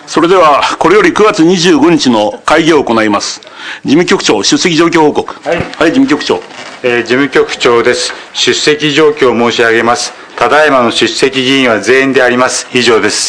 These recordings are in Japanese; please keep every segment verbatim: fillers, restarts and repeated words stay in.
それでは、これよりくがつにじゅうごにちの会議を行います。事務局長、出席状況報告。はい、はい、事務局長。 えー、事務局長です。出席状況を申し上げます。ただいまの出席議員は全員であります。以上です。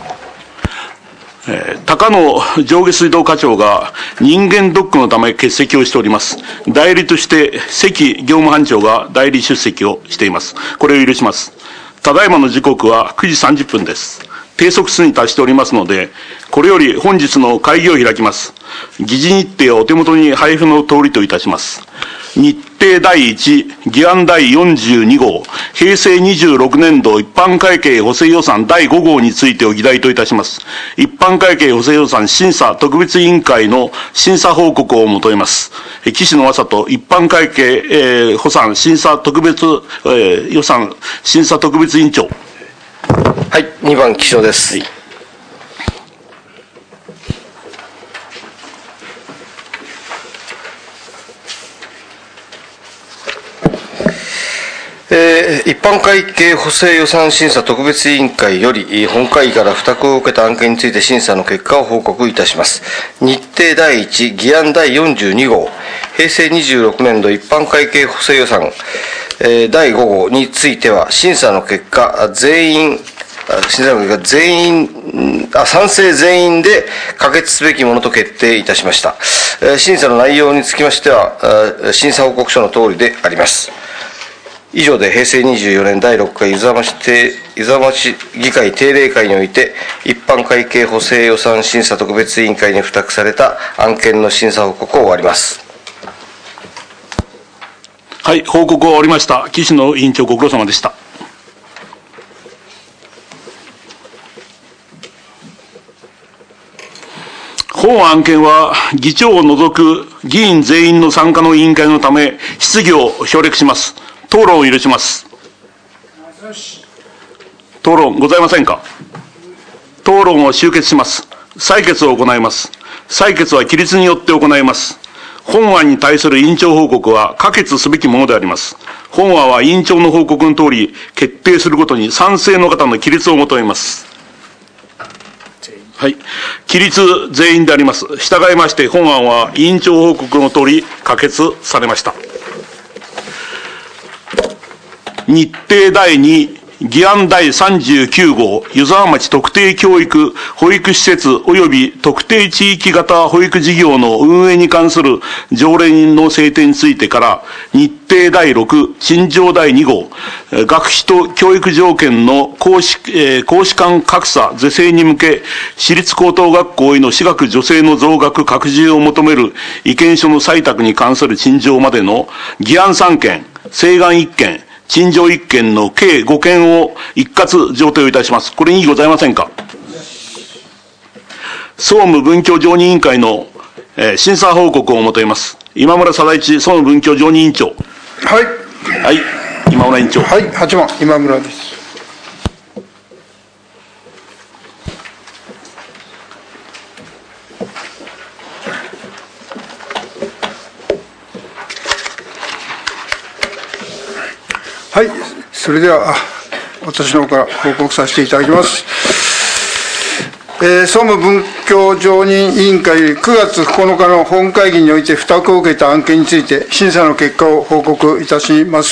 えー、高野上下水道課長が人間ドックのため欠席をしております。代理として関業務班長が代理出席をしています。これを許します。ただいまの時刻はくじさんじゅっぷんです。定則数に達しておりますので、これより本日の会議を開きます。議事日程はお手元に配布の通りといたします。日程だいいち、議案だいよんじゅうにごう、平成にじゅうろくねんど一般会計補正予算だいごごうについてを議題といたします。一般会計補正予算審査特別委員会の審査報告を求めます。岸野正人一般会計、えー、補算審査特別、えー、予算審査特別委員長。 はい、にばん岸野です。はい、えー、一般会計補正予算審査特別委員会より本会議から付託を受けた案件について審査の結果を報告いたします。日程だいいち、議案だいよんじゅうにごう、平成にじゅうろくねんど一般会計補正予算、えー、だいごごうについては審査の結果全員審査の結果全員あ賛成全員で可決すべきものと決定いたしました。えー、審査の内容につきましては審査報告書の通りであります。以上で平成にじゅうよねんだいろっかい湯沢町湯沢町議会定例会において一般会計補正予算審査特別委員会に付託された案件の審査報告を終わります。 はい、報告が終わりました。岸野委員長ご苦労様でした。本案件は議長を除く議員全員の参加の委員会のため質疑を省略します。討論を許します。討論ございませんか。討論を終結します。採決を行います。採決は起立によって行います。本案に対する委員長報告は可決すべきものであります。本案は委員長の報告の通り決定することに賛成の方の起立を求めます。はい。起立全員であります。従いまして本案は委員長報告の通り可決されました。日程だいに、議案だいさんじゅうきゅうごう、湯沢町特定教育保育施設及び特定地域型保育事業の運営に関する条例の制定についてから、日程だいろく、陳情だいにごう、学費と教育条件の公私、えー、公私間格差是正に向け、私立高等学校への私学助成の増額拡充を求める意見書の採択に関する陳情までの議案さんけん、請願いっけん、陳情いっけんの計ごけんを一括上呈いたします。これに異議ございませんか。総務文教常任委員会の、えー、審査報告を求めます。今村貞一総務文教常任委員長。 はい。 はい。今村委員長。 はい。はちばん今村です。はい、それでは私の方から報告させていただきます。えー、総務文教常任委員会くがつここのかの本会議において付託を受けた案件について審査の結果を報告いたします。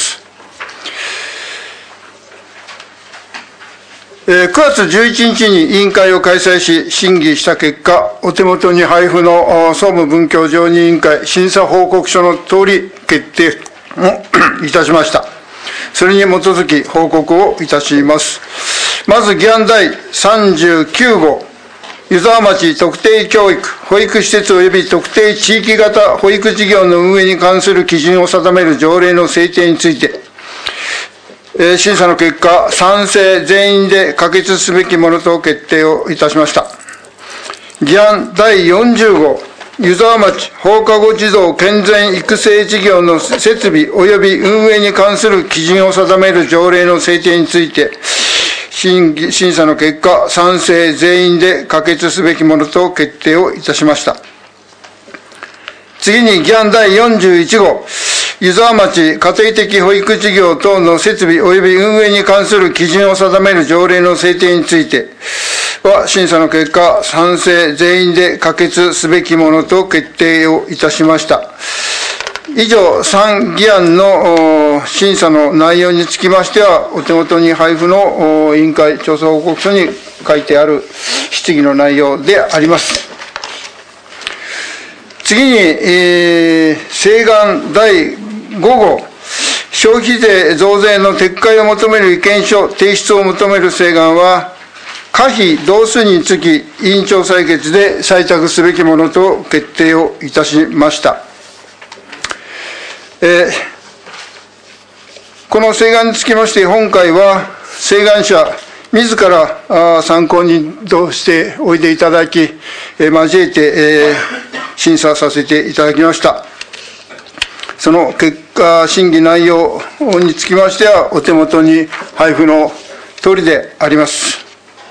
えー、くがつじゅういちにちに委員会を開催し審議した結果、お手元に配布の総務文教常任委員会審査報告書のとおり決定をいたしました。それに基づき報告をいたします。まず議案だいさんじゅうきゅうごう、湯沢町特定教育保育施設及び特定地域型保育事業の運営に関する基準を定める条例の制定について、えー、審査の結果賛成全員で可決すべきものと決定をいたしました。議案だいよんじゅうごう、湯沢町放課後児童健全育成事業の設備及び運営に関する基準を定める条例の制定について、審議審査の結果、賛成全員で可決すべきものと決定をいたしました。次に議案だいよんじゅういちごう、 湯沢町家庭的保育事業等の設備及び運営に関する基準を定める条例の制定については、審査の結果、賛成全員で可決すべきものと決定をいたしました。以上、さん議案の審査の内容につきましては、お手元に配布の委員会調査報告書に書いてある質疑の内容であります。次に、えー、請願だいご号、消費税増税の撤回を求める意見書提出を求める請願は、可否同数につき委員長裁決で採択すべきものと決定をいたしました。えー、この請願につきまして、本会は請願者自ら参考人としておいでいただき、えー、交えて、えー、審査させていただきました。その結果、審議内容につきましては、お手元に配布の通りであります。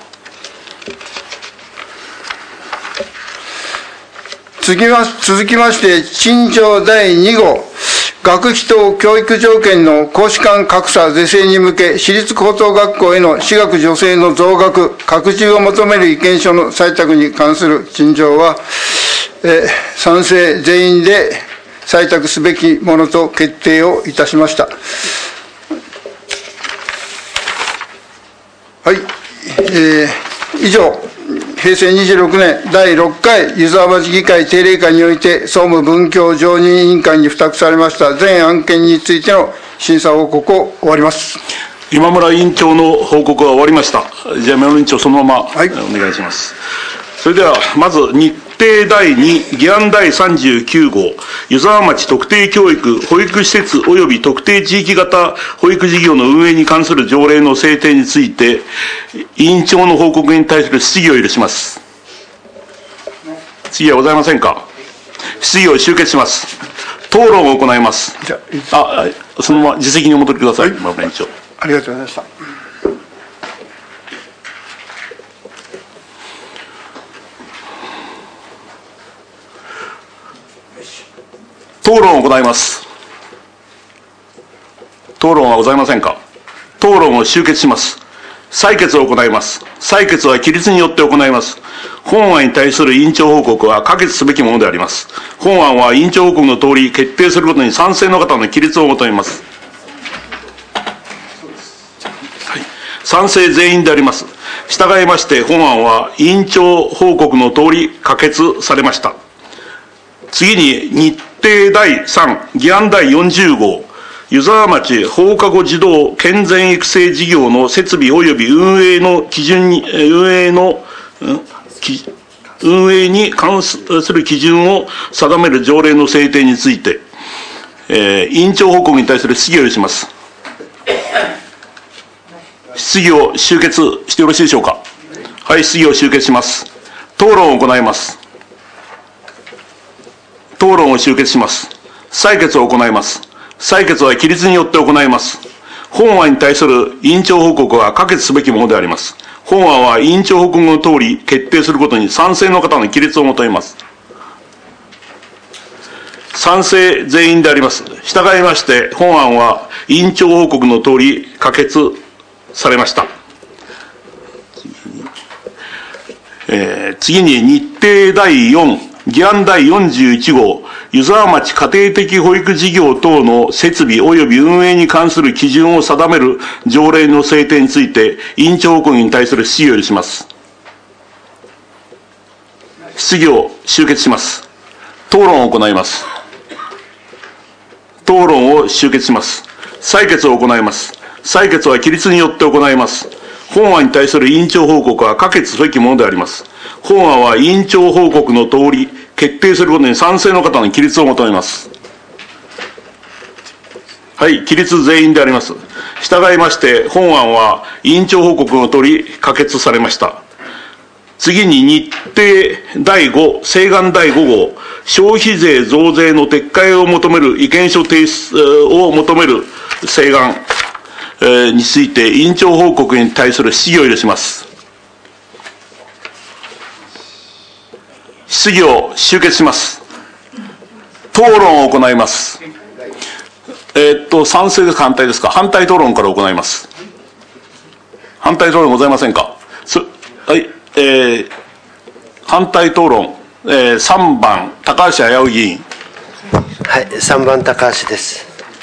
続きま続きまして、陳情だいに号、学費等教育条件の公私間格差是正に向け、私立高等学校への私学助成の増額、拡充を求める意見書の採択に関する陳情は、えー、賛成全員で採択すべきものと決定をいたしました。はい、えー、以上、平成にじゅうろくねんだいろっかい湯沢町議会定例会において総務文教常任委員会に付託されました全案件についての審査報告を終わります。 今村委員長の報告が終わりました。じゃあ今村委員長そのまま、はい、お願いします。それではまず日程だいに議案だいさんじゅうきゅう号、湯沢町特定教育保育施設及び特定地域型保育事業の運営に関する条例の制定について委員長の報告に対する質疑を許します。質疑はございませんか。質疑を終結します。討論を行います。じゃあ、あ、そのまま自席にお戻りください。今村委員長。 ありがとうございました。 討論を行います。討論はございませんか。討論を終結します。採決を行います。採決は規律によって行います。本案に対する委員長報告は可決すべきものであります。本案は委員長報告の通り決定することに賛成の方の規律を求めます。はい、賛成全員であります。従いまして本案は委員長報告の通り可決されました。次に日程だいさん議案だいよんじゅう号、湯沢町放課後児童健全育成事業の設備及び運営の基準に運営の、うん、運営に関する基準を定める条例の制定について、えー、委員長報告に対する質疑を許します。質疑を終結してよろしいでしょうか。はい、質疑を終結します。討論を行います。討論を終結します。採決を行います。採決は規律によって行います。本案に対する委員長報告は可決すべきものであります。本案は委員長報告の通り決定することに賛成の方の規律を求めます。賛成全員であります。従いまして本案は委員長報告の通り可決されました。えー、次に日程だいよん議案だいよんじゅういち号、湯沢町家庭的保育事業等の設備及び運営に関する基準を定める条例の制定について委員長報告に対する質疑を許します。質疑を終結します。討論を行います。討論を終結します。採決を行います。採決は規律によって行います。本案に対する委員長報告は可決すべきものであります。本案は委員長報告の通り決定することに賛成の方の規律を求めます。はい、規律全員であります。従いまして本案は委員長報告の通り可決されました。次に日程だいご請願だいご号、消費税増税の撤回を求める意見書提出を求める請願について委員長報告に対する質疑を許します。質疑を終結します。討論を行います。 と、賛成ですか、反対ですか。反対討論から行います。反対討論ございませんか。すはい、えー、反対討論、えー、さんばん、高橋aya夫議員。 はい、さんばん、高橋です。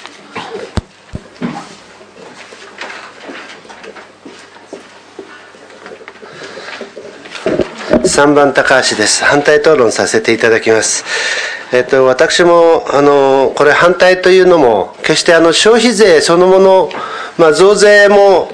さんばん、高橋です。反対討論させていただきます。えっと、私もあのこれ反対というのも決してあの消費税そのもの、まあ、増税も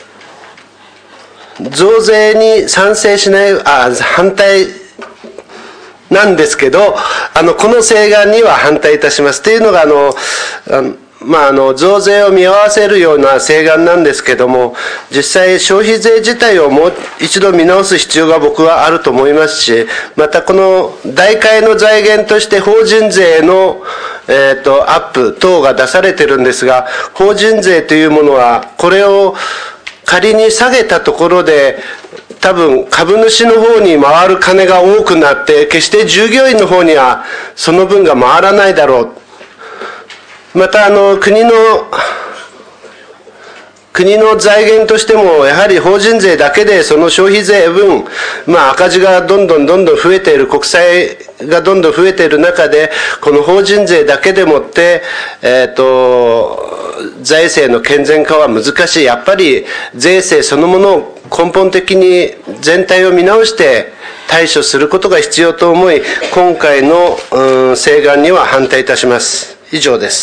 増税に賛成しないあ反対なんですけど、あのこの請願には反対いたします。というのがあのあのまあ、あの増税を見合わせるような請願なんですけども、実際消費税自体をもう一度見直す必要が僕はあると思いますし、またこの代替の財源として法人税の、えーと、アップ等が出されてるんですが、法人税というものはこれを仮に下げたところで多分株主の方に回る金が多くなって、決して従業員の方にはその分が回らないだろう。またあの国の国の財源としてもやはり法人税だけでその消費税分、まあ、赤字がどんどんどんどん増えている、国債がどんどん増えている中で、この法人税だけでもって、えーと、財政の健全化は難しい。やっぱり税制そのものを根本的に全体を見直して対処することが必要と思い、今回の、うん、請願には反対いたします。以上です。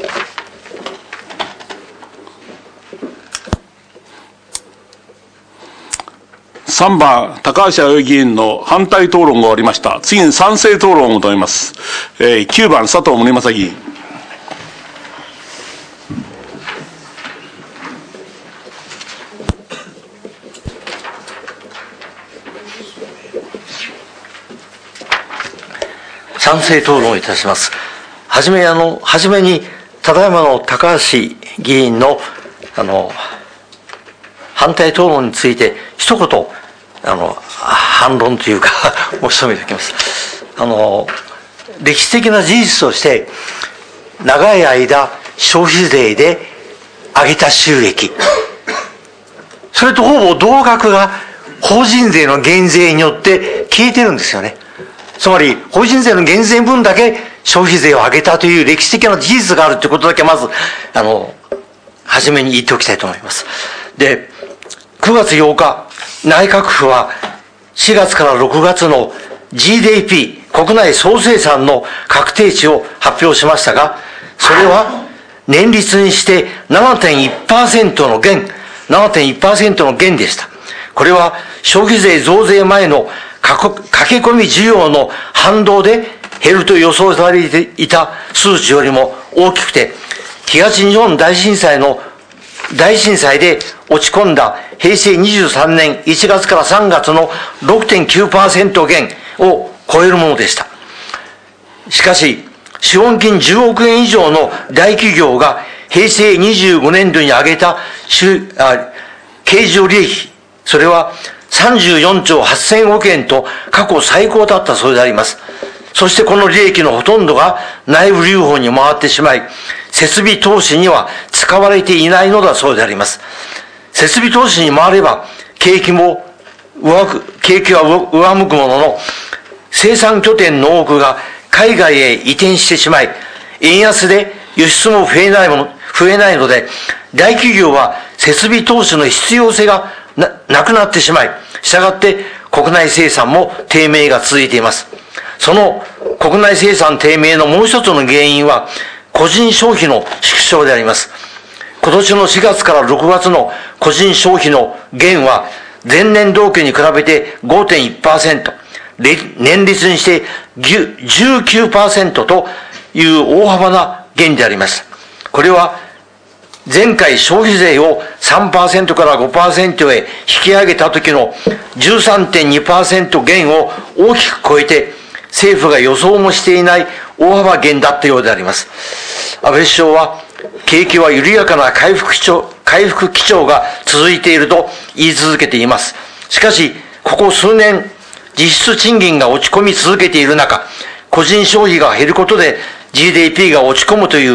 さんばん、高橋aya夫議員の反対討論が終わりました。次に賛成討論を求めます。えー、きゅうばん、佐藤宗正議員。 賛成討論をいたします。はじめ、あの、はじめに、ただいまの高橋議員の、あの、反対討論について、一言、あの、反論というか、申し述べておきます。あの、歴史的な事実として、長い間、消費税で上げた収益、それとほぼ同額が法人税の減税によって消えてるんですよね。つまり、法人税の減税分だけ消費税を上げたという歴史的な事実があるということだけまず、あの、はじめに言っておきたいと思います。で、くがつようか、内閣府はしがつからろくがつの ジーディーピー、国内総生産の確定値を発表しましたが、それは年率にして ななてんいちパーセント の減、ななてんいちパーセント の減でした。これは消費税増税前の駆け込み需要の反動で減ると予想されていた数値よりも大きくて、東日本大震災の大震災で落ち込んだへいせいにじゅうさんねんいちがつからさんがつの ろくてんきゅうパーセント 減を超えるものでした。しかし、資本金じゅうおくえん以上の大企業がへいせいにじゅうごねんどに上げた経常利益、それはさんじゅうよんちょうはっせんおくえんと過去最高だったそうであります。そしてこの利益のほとんどが内部留保に回ってしまい、設備投資には使われていないのだそうであります。設備投資に回れば、景気も上、景気は上向くものの、生産拠点の多くが海外へ移転してしまい、円安で輸出も増えないもの、増えないので、大企業は設備投資の必要性が な, なくなってしまい、したがって国内生産も低迷が続いています。その国内生産低迷のもう一つの原因は、個人消費の縮小であります。今年のしがつからろくがつの個人消費の減は、前年同期に比べて ごてんいちパーセント、年率にして じゅうきゅうパーセント という大幅な減であります。これは、前回消費税を さんパーセント から ごパーセント へ引き上げた時の じゅうさんてんにパーセント 減を大きく超えて、政府が予想もしていない大幅減だったようであります。安倍首相は、景気は緩やかな回復基調、回復基調が続いていると言い続けています。しかし、ここ数年、実質賃金が落ち込み続けている中、個人消費が減ることで ジーディーピー が落ち込むという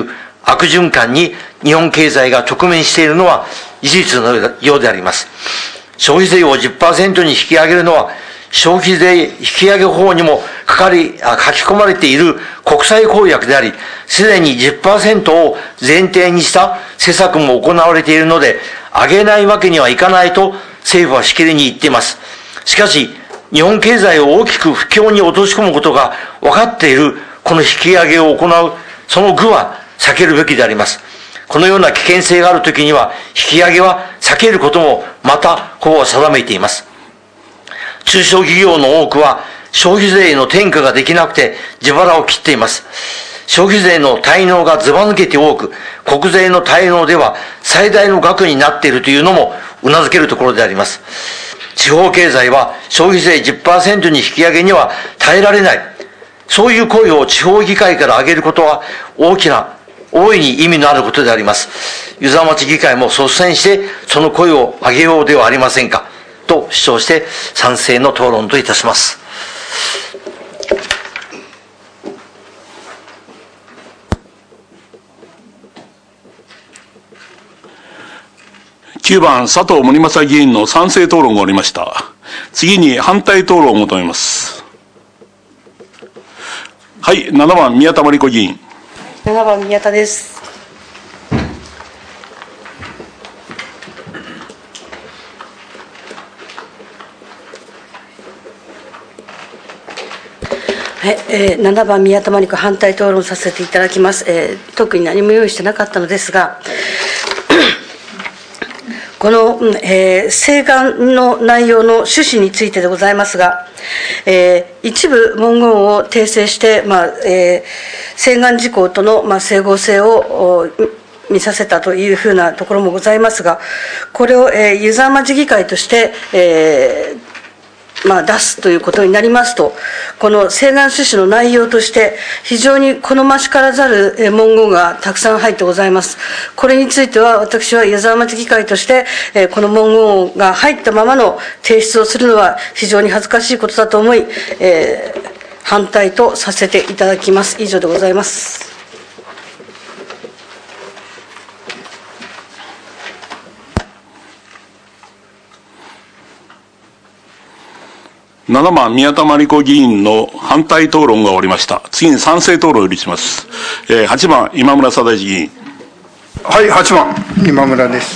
悪循環に日本経済が直面しているのは事実のようであります。消費税を じゅっパーセント に引き上げるのは、消費税引き上げ法にもかかり、あ書き込まれている国際公約であり、すでに じゅっパーセント を前提にした施策も行われているので、上げないわけにはいかないと政府はしきりに言っています。しかし、日本経済を大きく不況に落とし込むことが分かっているこの引き上げを行う、その具は避けるべきであります。このような危険性があるときには、引き上げは避けることもまた法は定めています。中小企業の多くは消費税の転嫁ができなくて自腹を切っています。消費税の滞納がずば抜けて多く、国税の滞納では最大の額になっているというのも頷けるところであります。地方経済は消費税 じゅっパーセント に引き上げには耐えられない。そういう声を地方議会から上げることは大きな、大いに意味のあることであります。湯沢町議会も率先してその声を上げようではありませんか、と主張して賛成の討論といたします。 きゅうばん、佐藤森正議員の賛成討論が終わりました。次に反対討論を求めます。はい、ななばん、宮田真理子議員。 ななばん、宮田です。はい、えー、ななばん、宮田真理子、反対討論させていただきます。えー、特に何も用意してなかったのですが、この、えー、請願の内容の趣旨についてでございますが、えー、一部文言を訂正して、まあえー、請願事項との、まあ、整合性を見させたというふうなところもございますが、これを、えー、湯沢町議会として、えーまあ、出すということになりますと、この請願趣旨の内容として非常に好ましからざる文言がたくさん入ってございます。これについては私は湯沢町議会としてこの文言が入ったままの提出をするのは非常に恥ずかしいことだと思い、えー、反対とさせていただきます。以上でございます。 ななばん、宮田真理子議員の反対討論が終わりました。次に賛成討論を許します。えー、はちばん、今村貞一議員。 はい、はちばん、今村です。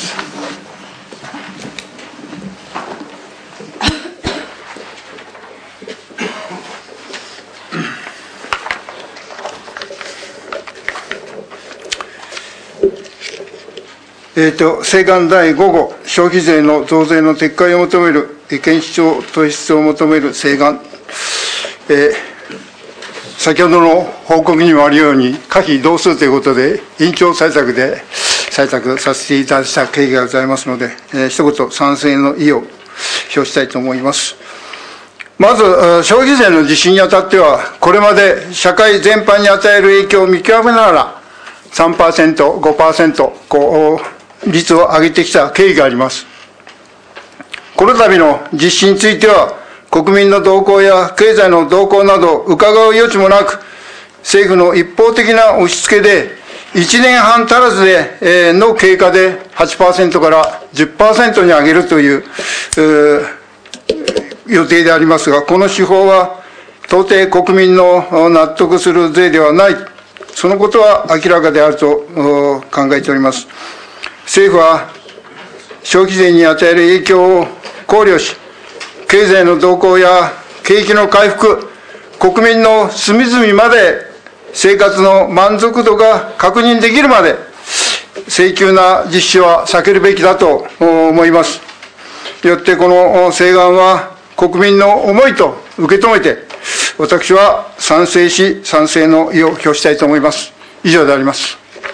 えーと、請願だいご号、消費税の増税の撤回を求める検証突出を求める請願、えー、先ほどの報告にもあるように、可否同数ということで、委員長採択で採択させていただいた経緯がございますので、えー、一言、賛成の意を表したいと思います。まず、消費税の実施にあたっては、これまで社会全般に与える影響を見極めながら、さんパーセント、ごパーセント、こう、率を上げてきた経緯があります。この度の実施については、国民の動向や経済の動向などを伺う余地もなく、政府の一方的な押し付けで、いちねんはん足らずで、えー、の経過で はちパーセント から じゅっパーセント に上げるという、えー、予定でありますが、この手法は到底国民の納得する税ではない、そのことは明らかであると考えております。政府は消費税に与える影響を考慮し、経済の動向や景気の回復、国民の隅々まで生活の満足度が確認できるまで、性急な実施は避けるべきだと思います。よってこの請願は国民の思いと受け止めて、私は賛成し、賛成の意を表したいと思います。以上であります。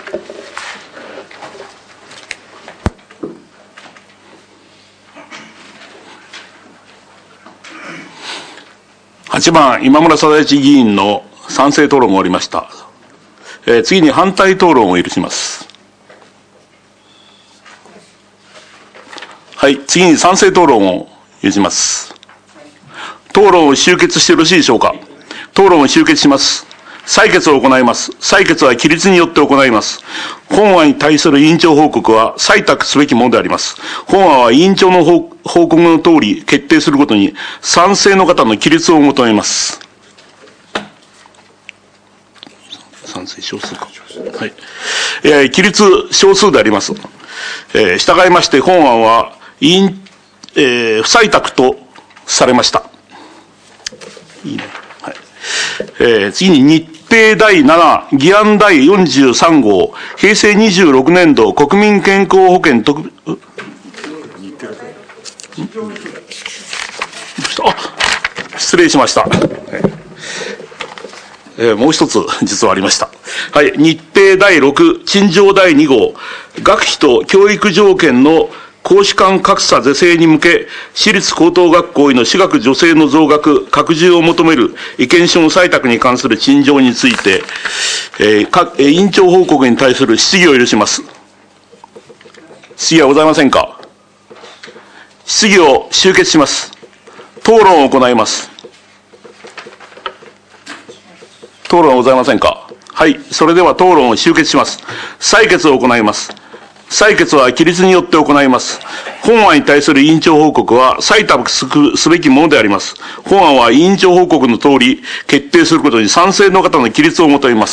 はちばん、今村貞一議員の賛成討論が終わりました。えー、次に反対討論を許します。はい、次に賛成討論を許します。討論を終結してよろしいでしょうか。討論を終結します。 採決を行います。採決は起立によって行います。本案に対する委員長報告は採択すべきものであります。本案は委員長の報告の通り決定することに賛成の方の起立を求めます。賛成少数か。はい。えー、起立少数であります。えー、従いまして本案は委員、えー、不採択とされました。いいね。はい。えー、次に日程だいなな、議案だいよんじゅうさん号、平成にじゅうろくねん度国民健康保険特、あ、失礼しました。えー、もう一つ実はありました。はい。日程だいろく、陳情だいに号、学費と教育条件の公私間格差是正に向け、私立高等学校への私学助成の増額、拡充を求める意見書の採択に関する陳情について、えー、各委員長報告に対する質疑を許します。質疑はございませんか。質疑を終結します。討論を行います。討論はございませんか。はい。それでは討論を終結します。採決を行います。採決は起立によって行います。本案に対する委員長報告は採択すべきものであります。本案は委員長報告の通り決定することに賛成の方の起立を求めます。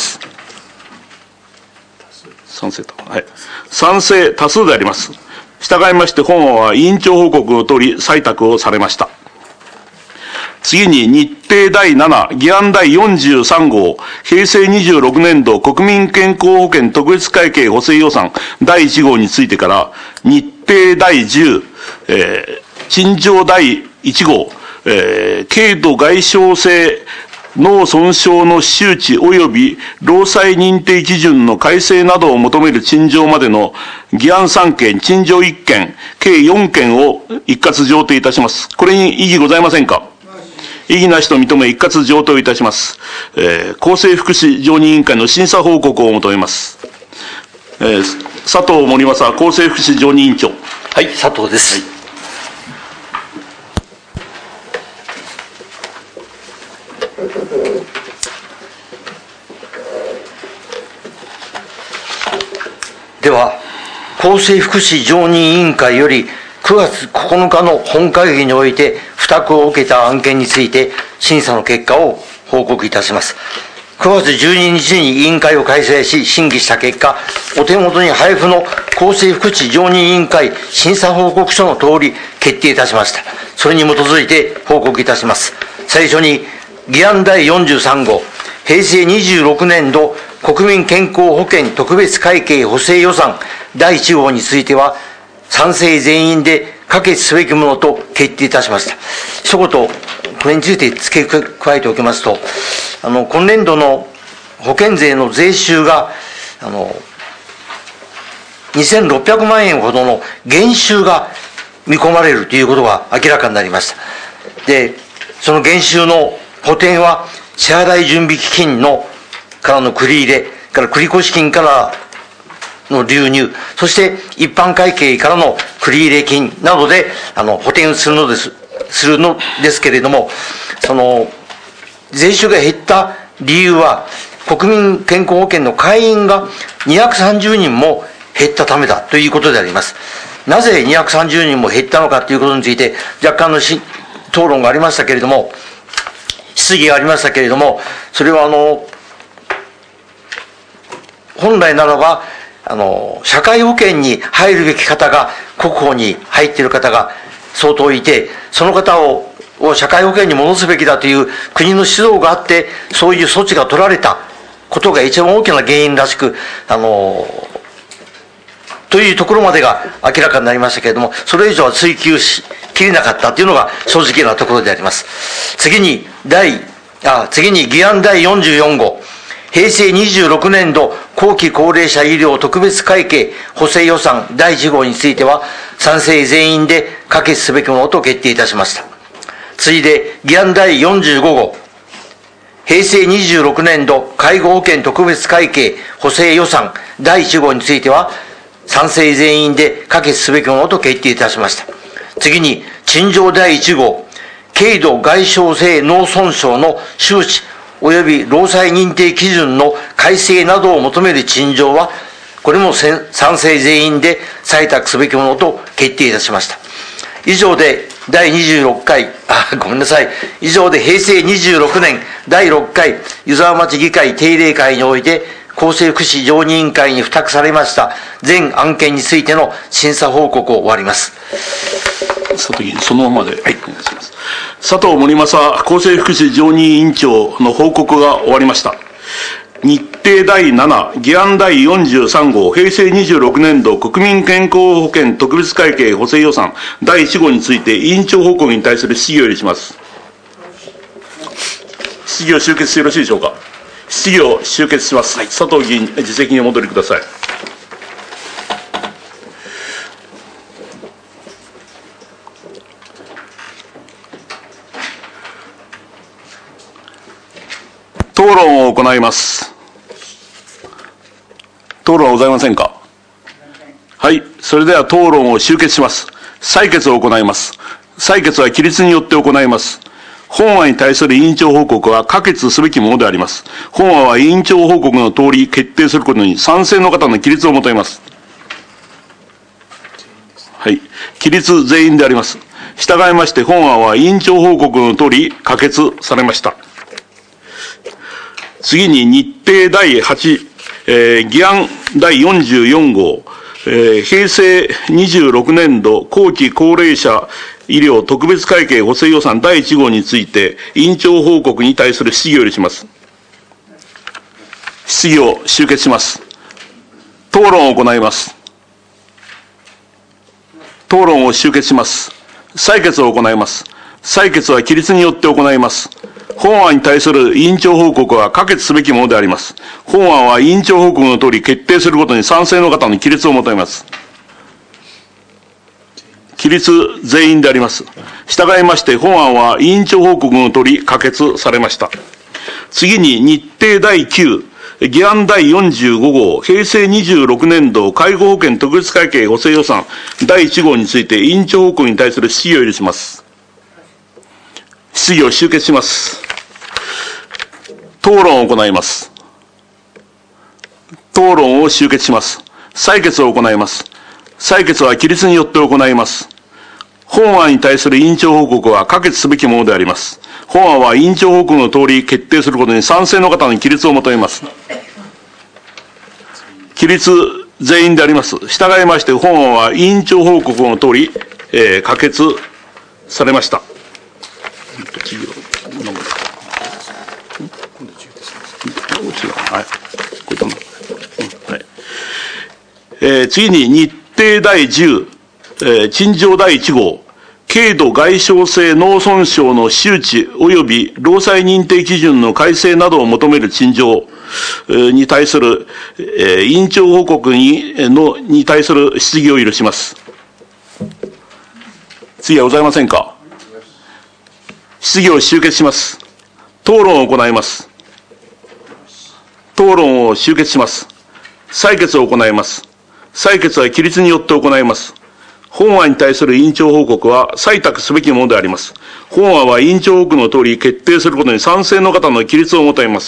賛成と。はい。賛成多数であります。従いまして本案は委員長報告の通り採択をされました。次に日程だいなな、議案だいよんじゅうさん号、平成にじゅうろくねん度国民健康保険特別会計補正予算だいいち号についてから、日程だいじゅう、えー、陳情だいいち号、えー、軽度外傷性脳損傷の周知及び労災認定基準の改正などを求める陳情までの議案さん件、陳情いっ件、計よん件を一括上呈いたします。これに異議ございませんか。異議なしと認め一括上呈いたします。えー、厚生福祉常任委員会の審査報告を求めます。えー、佐藤森正厚生福祉常任委員長。 はい、佐藤です。はい、では、厚生福祉常任委員会よりくがつここのかの本会議において付託を受けた案件について審査の結果を報告いたします。くがつじゅうににちに委員会を開催し審議した結果、お手元に配布の厚生福祉常任委員会審査報告書の通り決定いたしました。それに基づいて報告いたします。最初に議案だいよんじゅうさん号、平成にじゅうろくねん度国民健康保険特別会計補正予算だいいち号については、賛成全員で可決すべきものと決定いたしました。一言、これについて付け加えておきますと、あの、今年度の保険税の税収が、あの、にせんろっぴゃくまんえんほどの減収が見込まれるということが明らかになりました。で、その減収の補填は、支払い準備基金のからの繰り入れ、から繰越金からの流入、そして一般会計からの繰入金などであの補填するのです、するのですけれども、その税収が減った理由は、国民健康保険の会員がにひゃくさんじゅうにんも減ったためだということであります。なぜにひゃくさんじゅうにんも減ったのかということについて若干のし討論がありましたけれども、質疑がありましたけれども、それはあの本来ならばあの社会保険に入るべき方が国保に入っている方が相当いて、その方をを社会保険に戻すべきだという国の指導があって、そういう措置が取られたことが一番大きな原因らしく、あのというところまでが明らかになりましたけれども、それ以上は追求しきれなかったというのが正直なところであります。次に第あ次に議案だいよんじゅうよん号、平成にじゅうろくねん度後期高齢者医療特別会計補正予算だいいち号については、賛成全員で可決すべきものと決定いたしました。次いで議案だいよんじゅうご号、平成にじゅうろくねん度介護保険特別会計補正予算だいいち号については、賛成全員で可決すべきものと決定いたしました。次に陳情だいいち号、軽度外傷性脳損傷の周知及び労災認定基準の改正などを求める陳情は、これも賛成全員で採択すべきものと決定いたしました。以上でだいにじゅうろっかい、あ、ごめんなさい。以上で平成にじゅうろくねんだいろっかい湯沢町議会定例会において厚生福祉常任委員会に付託されました全案件についての審査報告を終わります。 佐藤議員、そのままで、はい、お願いします。佐藤森正厚生福祉常任委員長の報告が終わりました。日程だいなな、議案だいよんじゅうさん号、平成にじゅうろくねん度国民健康保険特別会計補正予算だいいち号について委員長報告に対する質疑を許します。質疑を終結してよろしいでしょうか。質疑を終結します。はい、佐藤議員、自席にお戻りください。討論を行います。討論はございませんか。はい。それでは討論を終結します。採決を行います。採決は起立によって行います。本案に対する委員長報告は可決すべきものであります。本案は委員長報告の通り決定することに賛成の方の起立を求めます。はい。起立全員であります。従いまして本案は委員長報告の通り可決されました。次に日程だいはち、えー、議案だいよんじゅうよん号、えー、平成にじゅうろくねん度後期高齢者医療特別会計補正予算だいいち号について委員長報告に対する質疑を許します。質疑を終結します。討論を行います。討論を終結します。採決を行います。採決は起立によって行います。本案に対する委員長報告は可決すべきものであります。本案は委員長報告の通り決定することに賛成の方の起立を求めます。起立全員であります。従いまして本案は委員長報告の通り可決されました。次に日程だいきゅう、議案だいよんじゅうご号、平成にじゅうろくねん度介護保険特別会計補正予算だいいち号について委員長報告に対する質疑を許します。質疑を終結します。討論を行います。討論を終結します。採決を行います。採決は起立によって行います。本案に対する委員長報告は可決すべきものであります。本案は委員長報告の通り決定することに賛成の方の起立を求めます。起立全員であります。従いまして本案は委員長報告の通り、えー、可決されました。はいこれはいえー、次に日程だいじゅう、えー、陳情だいいち号、軽度外傷性脳損傷の周知及び労災認定基準の改正などを求める陳情に対する、えー、委員長報告にのに対する質疑を許します。次はございませんか。質疑を終結します。討論を行います。討論を終結します。採決を行います。採決は起立によって行います。本案に対する委員長報告は採択すべきものであります。本案は委員長報告の通り決定することに賛成の方の起立を求めます。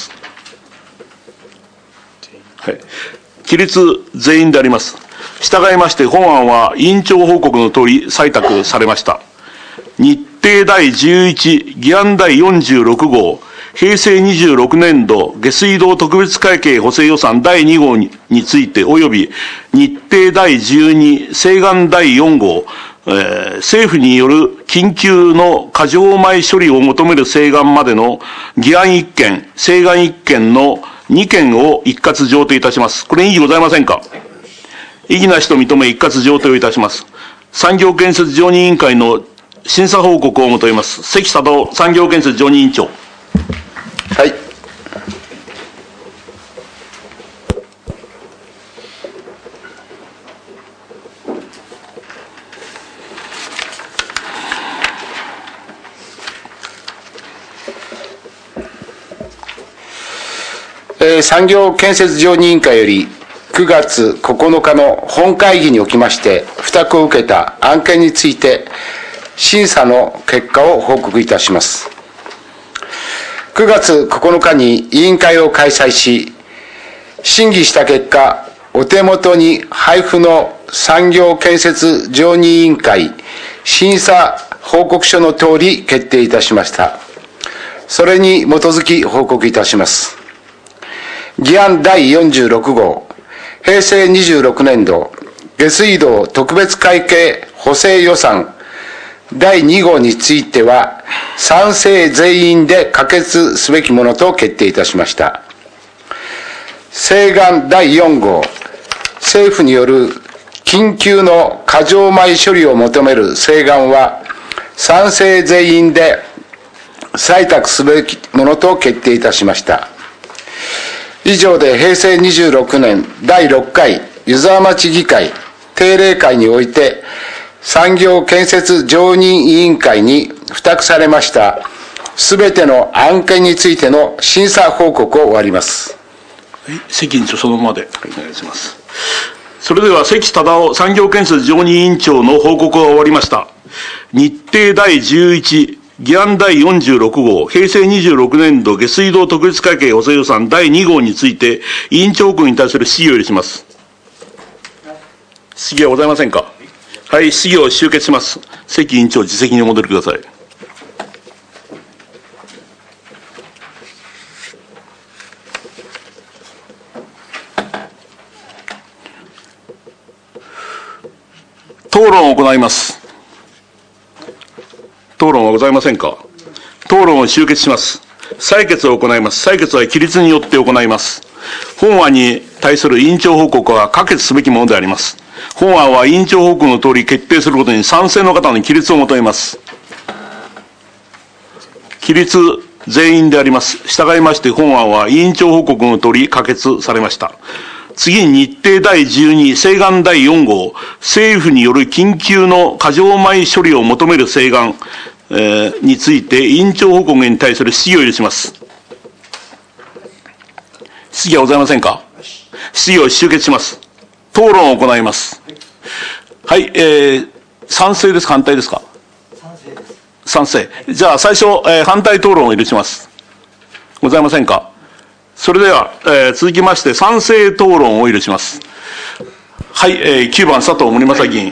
はい。起立全員であります。従いまして本案は委員長報告の通り採択されました。日程だいじゅういち、議案だいよんじゅうろく号、平成にじゅうろくねん度下水道特別会計補正予算だいに号 に, について及び日程だいじゅうに請願だいよん号、えー、政府による緊急の過剰米処理を求める請願までの議案いっ件、請願いっ件のに件を一括上呈いたします。これ異議ございませんか。異議なしと認め一括上呈をいたします。産業建設常任委員会の審査報告を求めます。関佐藤産業建設常任委員長。 はい。 えー、産業建設常任委員会よりくがつここのかの本会議におきまして付託を受けた案件について審査の結果を報告いたします。 くがつここのかに委員会を開催し、審議した結果、お手元に配布の産業建設常任委員会審査報告書の通り決定いたしました。それに基づき報告いたします。議案だいよんじゅうろく号、平成にじゅうろくねん度下水道特別会計補正予算だいに号については、賛成全員で可決すべきものと決定いたしました。請願だいよん号、政府による緊急の過剰米処理を求める請願は、賛成全員で採択すべきものと決定いたしました。以上で平成にじゅうろくねんだいろっかい湯沢町議会定例会において、産業建設常任委員会に付託されましたすべての案件についての審査報告を終わります。 はい、関委員長そのままでお願いします。それでは関忠夫産業建設常任委員長の報告が終わりました。日程だいじゅういち、議案だいよんじゅうろく号、平成にじゅうろくねん度下水道特別会計補正予算だいに号について、委員長国に対する質疑を許します。質疑はございませんか。はい、質疑を終結します。関委員長、自席にお戻りください。討論を行います。討論はございませんか。討論を終結します。採決を行います。採決は起立によって行います。本案に対する委員長報告は可決すべきものであります。本案は委員長報告の通り決定することに賛成の方に起立を求めます。起立全員であります。従いまして本案は委員長報告の通り可決されました。次に日程だいじゅうに、請願だいよん号、政府による緊急の過剰米処理を求める請願、えー、について委員長報告に対する質疑を許します。質疑はございませんか。質疑を終結します。討論を行います。はい、えー、賛成ですか反対ですか。賛成です。賛成。じゃあ最初、えー、反対討論を許します。ございませんか。それでは、えー、続きまして賛成討論を許します。はい、えー、きゅうばん佐藤森正議員。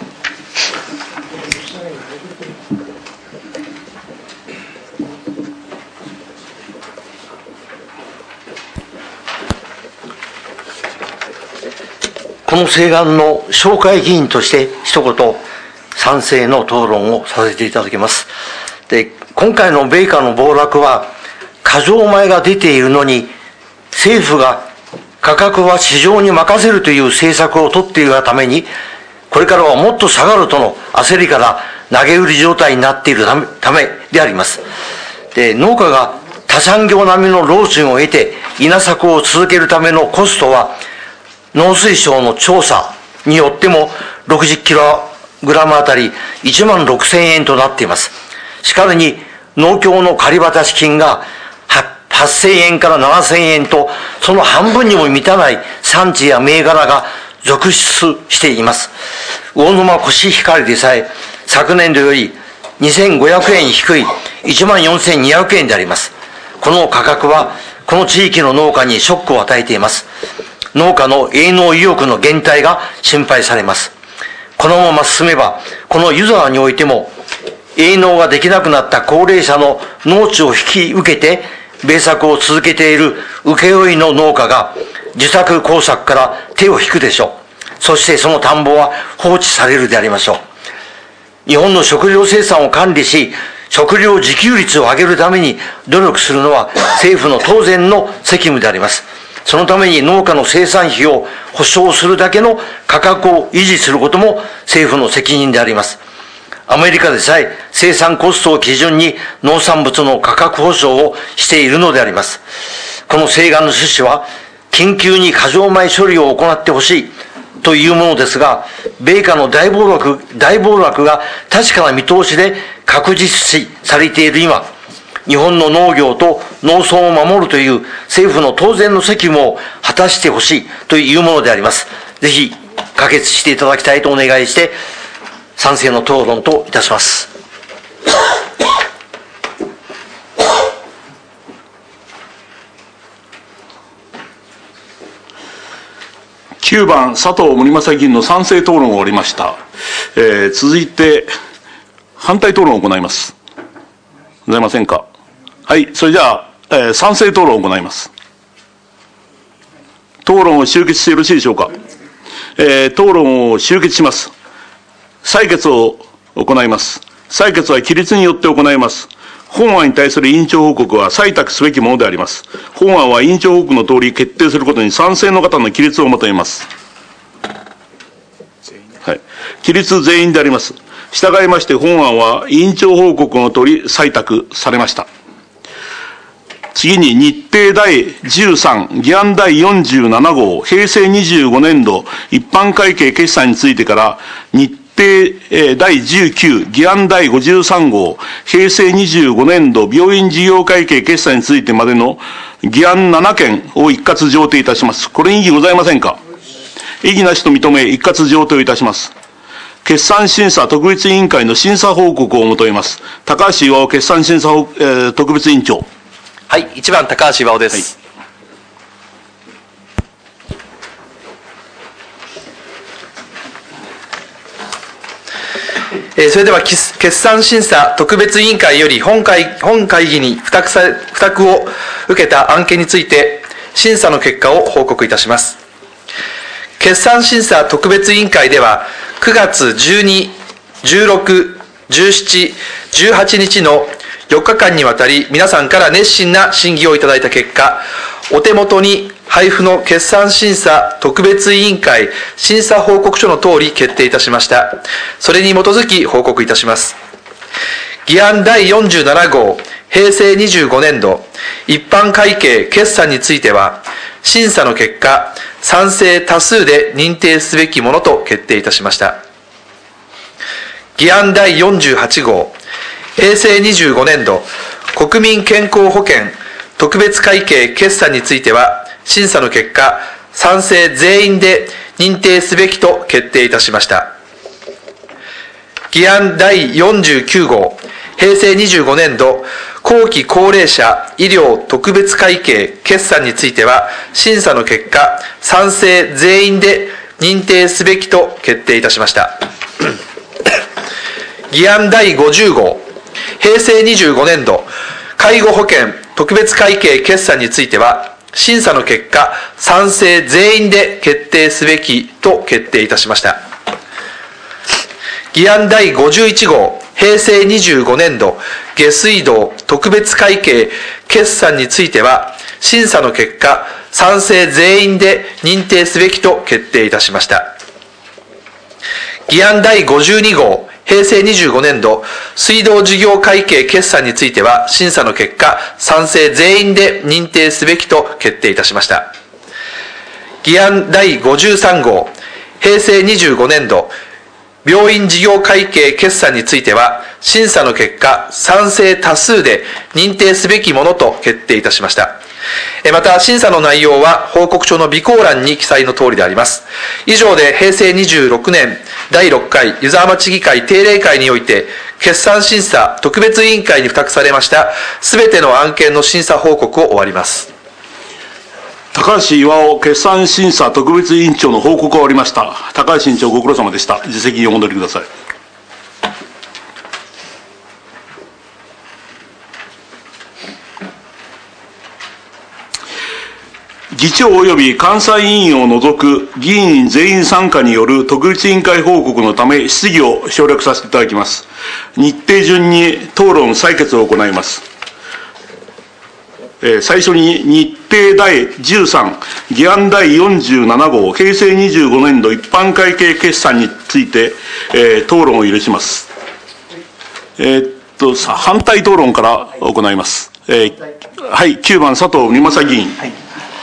この請願の紹介議員として一言賛成の討論をさせていただきます。で、今回の米価の暴落は過剰米が出ているのに政府が価格は市場に任せるという政策を取っているがために、これからはもっと下がるとの焦りから投げ売り状態になっているためであります。で、農家が他産業並みの労賃を得て稲作を続けるためのコストは農水省の調査によってもろくじゅっキログラムあたりいちまんろくせんえんとなっています。しかるに農協の借渡金がはっせんえんからななせんえんと、その半分にも満たない産地や銘柄が続出しています。魚沼コシヒカリでさえ昨年度よりにせんごひゃくえん低いいちまんよんせんにひゃくえんであります。この価格はこの地域の農家にショックを与えています。農家の営農意欲の減退が心配されます。このまま進めば、この湯沢においても営農ができなくなった高齢者の農地を引き受けて米作を続けている請負の農家が受託耕作から手を引くでしょう。そしてその田んぼは放置されるでありましょう。日本の食料生産を管理し、食料自給率を上げるために努力するのは政府の当然の責務であります。そのために農家の生産費を保証するだけの価格を維持することも政府の責任であります。アメリカでさえ生産コストを基準に農産物の価格保証をしているのであります。この請願の趣旨は、緊急に過剰米処理を行ってほしいというものですが、米価の大暴落、大暴落が確かな見通しで確実視されている今、日本の農業と農村を守るという政府の当然の責務を果たしてほしいというものであります。ぜひ可決していただきたいとお願いして、賛成の討論といたします。 きゅうばん佐藤森正議員の賛成討論が終わりました。えー、続いて反対討論を行います。ございませんか。はい、それじゃあ、えー、賛成討論を行います。討論を終結してよろしいでしょうか。えー、討論を終結します。採決を行います。採決は起立によって行います。本案に対する委員長報告は採択すべきものであります。本案は委員長報告の通り決定することに賛成の方の起立を求めます。はい。起立全員であります。従いまして本案は委員長報告の通り採択されました。次に日程だいじゅうさん、議案だいよんじゅうなな号、平成にじゅうごねん度一般会計決算についてから日程だいじゅうきゅう、議案だいごじゅうさん号、平成にじゅうごねん度病院事業会計決算についてまでの議案なな件を一括上呈いたします。これに異議ございませんか。異議なしと認め一括上呈いたします。決算審査特別委員会の審査報告を求めます。高橋巌決算審査、えー、特別委員長。 はい、いちばん高橋巌です。はい、それでは決算審査特別委員会より本会、本会議に付託さ付託を受けた案件について審査の結果を報告いたします。決算審査特別委員会ではくがつじゅうに、じゅうろく、じゅうしち、じゅうはちにちのよっかかんにわたり皆さんから熱心な審議をいただいた結果、お手元に配布の決算審査特別委員会審査報告書の通り決定いたしました。それに基づき報告いたします。議案だいよんじゅうなな号、平成にじゅうごねん度一般会計決算については、審査の結果、賛成多数で認定すべきものと決定いたしました。議案だいよんじゅうはち号、平成にじゅうごねん度国民健康保険特別会計決算については、審査の結果、賛成全員で認定すべきと決定いたしました。議案だいよんじゅうきゅう号、平成にじゅうごねん度後期高齢者医療特別会計決算については、審査の結果、賛成全員で認定すべきと決定いたしました。議案だいごじゅう号、平成にじゅうごねん度介護保険特別会計決算については、審査の結果、賛成全員で決定すべきと決定いたしました。議案だいごじゅういち号、平成にじゅうごねん度下水道特別会計決算については、審査の結果、賛成全員で認定すべきと決定いたしました。議案だいごじゅうに号、平成にじゅうごねん度水道事業会計決算については、審査の結果、賛成全員で認定すべきと決定いたしました。議案だいごじゅうさん号、平成にじゅうごねん度病院事業会計決算については、審査の結果、賛成多数で認定すべきものと決定いたしました。また、審査の内容は報告書の備考欄に記載の通りであります。以上で平成にじゅうろくねんだいろっかい湯沢町議会定例会において、決算審査特別委員会に付託されましたすべての案件の審査報告を終わります。 高橋巌決算審査特別委員長の報告が終わりました。高橋委員長ご苦労様でした。自席にお戻りください。議長及び監査委員を除く議員全員参加による特別委員会報告のため質疑を省略させていただきます。日程順に討論採決を行います。えー、最初に日程だいじゅうさん、議案だいよんじゅうなな号、平成にじゅうごねん度一般会計決算について、えー、討論を許します。えー、っと、反対討論から行います。えー、はい、きゅうばん佐藤美正議員。はい、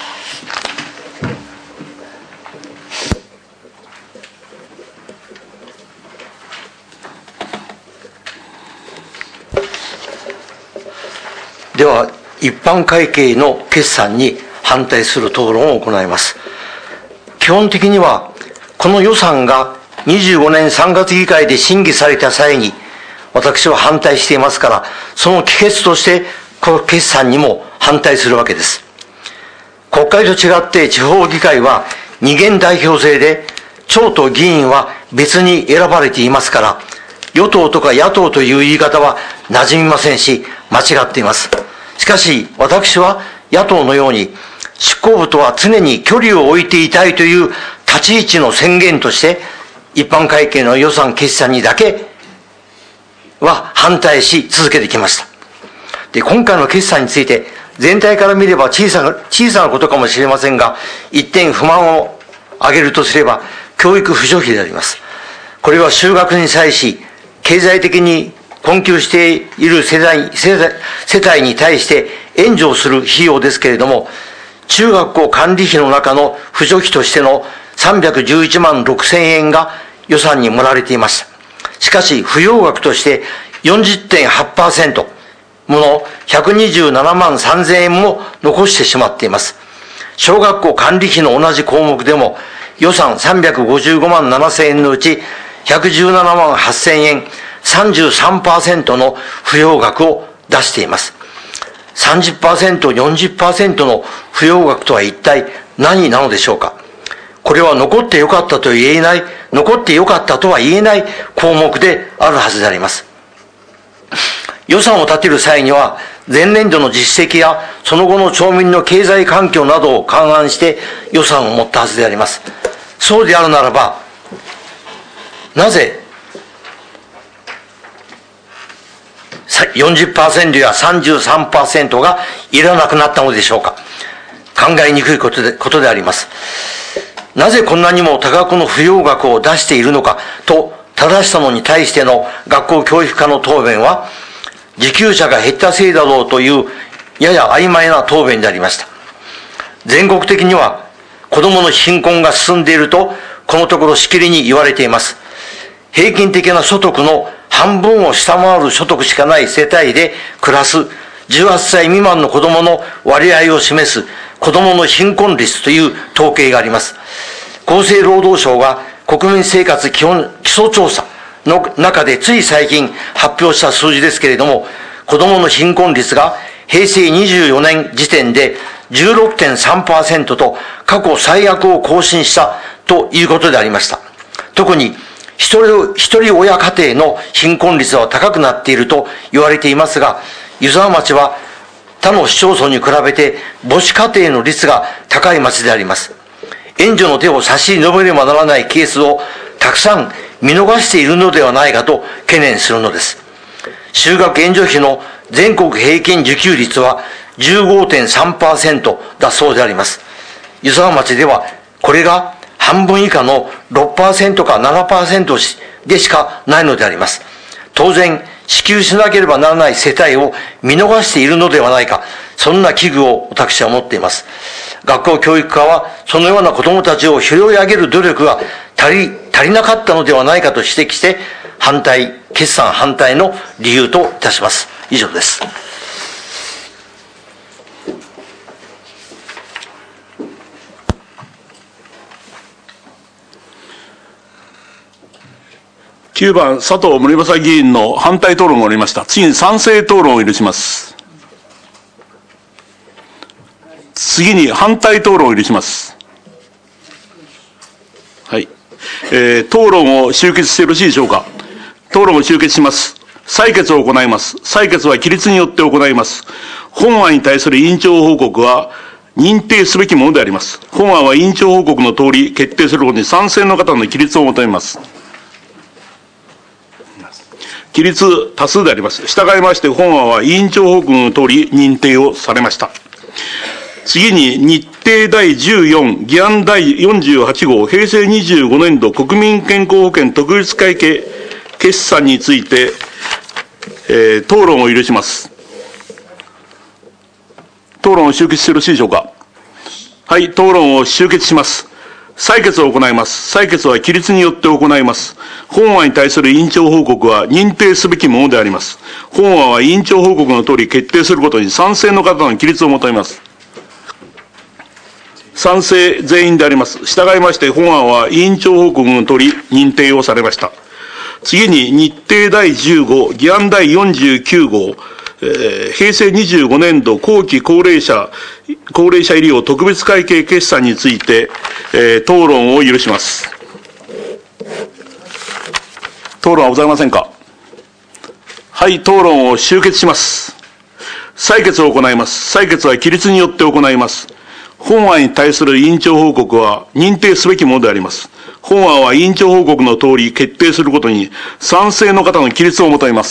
では、一般会計の決算に反対する討論を行います。基本的には、この予算がにじゅうごねんさんがつ議会で審議された際に、私は反対していますから、その帰結として、この決算にも反対するわけです。国会と違って地方議会は二元代表制で長と議員は別に選ばれていますから、与党とか野党という言い方は馴染みませんし、間違っています。しかし、私は野党のように、執行部とは常に距離を置いていたいという立ち位置の宣言として、一般会計の予算決算にだけは反対し続けてきました。で、今回の決算について、全体から見れば小さな、小さなことかもしれませんが、一点不満を挙げるとすれば、教育扶助費であります。これは就学に際し、経済的に困窮している世代、世代、世帯に対して援助をする費用ですけれども、中学校管理費の中の扶助費としてのさんびゃくじゅういちまんろくせんえんが予算に盛られていました。しかし、扶養額として よんじゅってんはちパーセント ものひゃくにじゅうななまんさんぜんえんも残してしまっています。小学校管理費の同じ項目でも予算さんびゃくごじゅうごまんななせんえんのうちひゃくじゅうななまんはっせんえん、さんじゅうさんパーセント の扶養額を出しています。さんじゅっパーセント、よんじゅっパーセント の扶養額とは一体何なのでしょうか。これは残ってよかったと言えない、残ってよかったとは言えない項目であるはずであります。予算を立てる際には、前年度の実績やその後の町民の経済環境などを勘案して予算を持ったはずであります。そうであるならば、なぜよんじゅっパーセント や さんじゅうさんパーセント がいらなくなったのでしょうか。考えにくいことで、ことであります。なぜこんなにも多額の扶養額を出しているのかと正したのに対しての学校教育課の答弁は、受給者が減ったせいだろうというやや曖昧な答弁でありました。全国的には子供の貧困が進んでいるとこのところしきりに言われています。平均的な所得の半分を下回る所得しかない世帯で暮らすじゅうはっさい未満の子供の割合を示す子供の貧困率という統計があります。厚生労働省が国民生活基本基礎調査の中でつい最近発表した数字ですけれども、子供の貧困率がへいせいにじゅうよねん時点で じゅうろくてんさんパーセント と過去最悪を更新したということでありました。特に一人、一人親家庭の貧困率は高くなっていると言われていますが、湯沢町は他の市町村に比べて母子家庭の率が高い町であります。援助の手を差し伸べねばならないケースをたくさん見逃しているのではないかと懸念するのです。就学援助費の全国平均受給率は じゅうごてんさんパーセント だそうであります。湯沢町ではこれが半分以下の ろくパーセント か ななパーセント でしかないのであります。当然、支給しなければならない世帯を見逃しているのではないか、そんな危惧を私は持っています。学校教育課はそのような子どもたちを拾い上げる努力が足り、足りなかったのではないかと指摘して、反対、決算反対の理由といたします。以上です。 きゅうばん、佐藤森正議員の反対討論が終わりました。次に賛成討論を許します。次に反対討論を許します。はい。えー、討論を終結してよろしいでしょうか。討論を終結します。採決を行います。採決は起立によって行います。本案に対する委員長報告は認定すべきものであります。本案は委員長報告の通り決定することに賛成の方の起立を求めます。起立多数であります。従いまして本案は委員長報告の通り認定をされました。次に日程だいじゅうよん、議案だいよんじゅうはち号、平成にじゅうごねん度国民健康保険特別会計決算について、えー、討論を許します。討論を終結してよろしいでしょうか。はい、討論を終結します。採決を行います。採決は起立によって行います。本案に対する委員長報告は認定すべきものであります。本案は委員長報告の通り決定することに賛成の方の起立を求めます。賛成全員であります。従いまして本案は委員長報告の通り認定をされました。次に日程だいじゅうご、議案だいよんじゅうきゅう号、ええー、平成にじゅうごねん度後期高齢者、高齢者医療特別会計決算について、えー、討論を許します。討論はございませんか。はい、討論を終結します。採決を行います。採決は起立によって行います。本案に対する委員長報告は認定すべきものであります。本案は委員長報告の通り決定することに賛成の方の起立を求めます。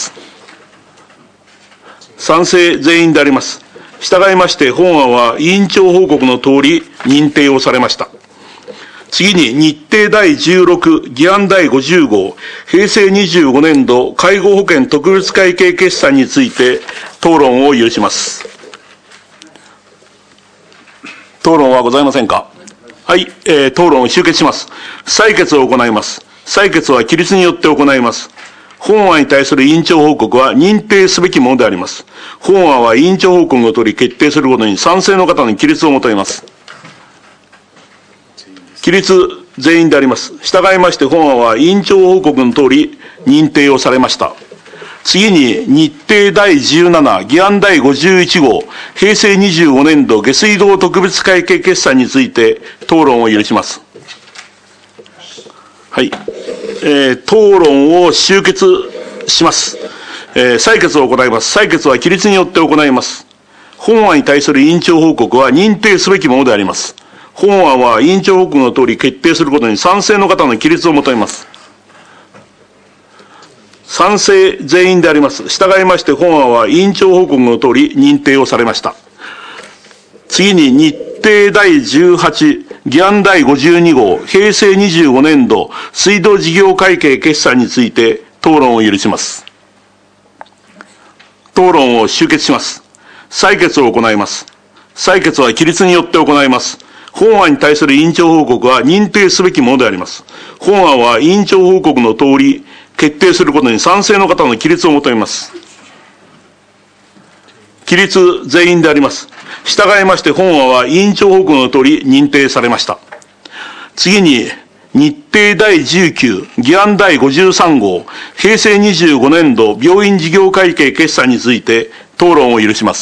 賛成全員であります。従いまして本案は委員長報告の通り認定をされました。次に日程だいじゅうろく、議案だいごじゅう号、平成にじゅうごねん度介護保険特別会計決算について討論を許します。討論はございませんか。はい、えー、討論を終結します。採決を行います。採決は起立によって行います。本案に対する委員長報告は認定すべきものであります。本案は委員長報告の通り決定することに賛成の方の起立を求めます。起立全員であります。従いまして本案は委員長報告の通り認定をされました。次に日程だいじゅうなな、議案だいごじゅういち号、平成にじゅうごねん度下水道特別会計決算について討論を許します。はい。えー、討論を終結します。えー、採決を行います。採決は起立によって行います。本案に対する委員長報告は認定すべきものであります。本案は委員長報告の通り決定することに賛成の方の起立を求めます。賛成全員であります。従いまして本案は委員長報告の通り認定をされました。次に日程だいじゅうはち、議案だいごじゅうに号、平成にじゅうごねん度水道事業会計決算について討論を許します。討論を終結します。採決を行います。採決は起立によって行います。本案に対する委員長報告は認定すべきものであります。本案は委員長報告の通り決定することに賛成の方の起立を求めます。起立全員であります。従いまして本案は委員長報告の通り認定されました。次に日程だいじゅうきゅう、議案だいごじゅうさん号、平成にじゅうごねん度病院事業会計決算について討論を許します。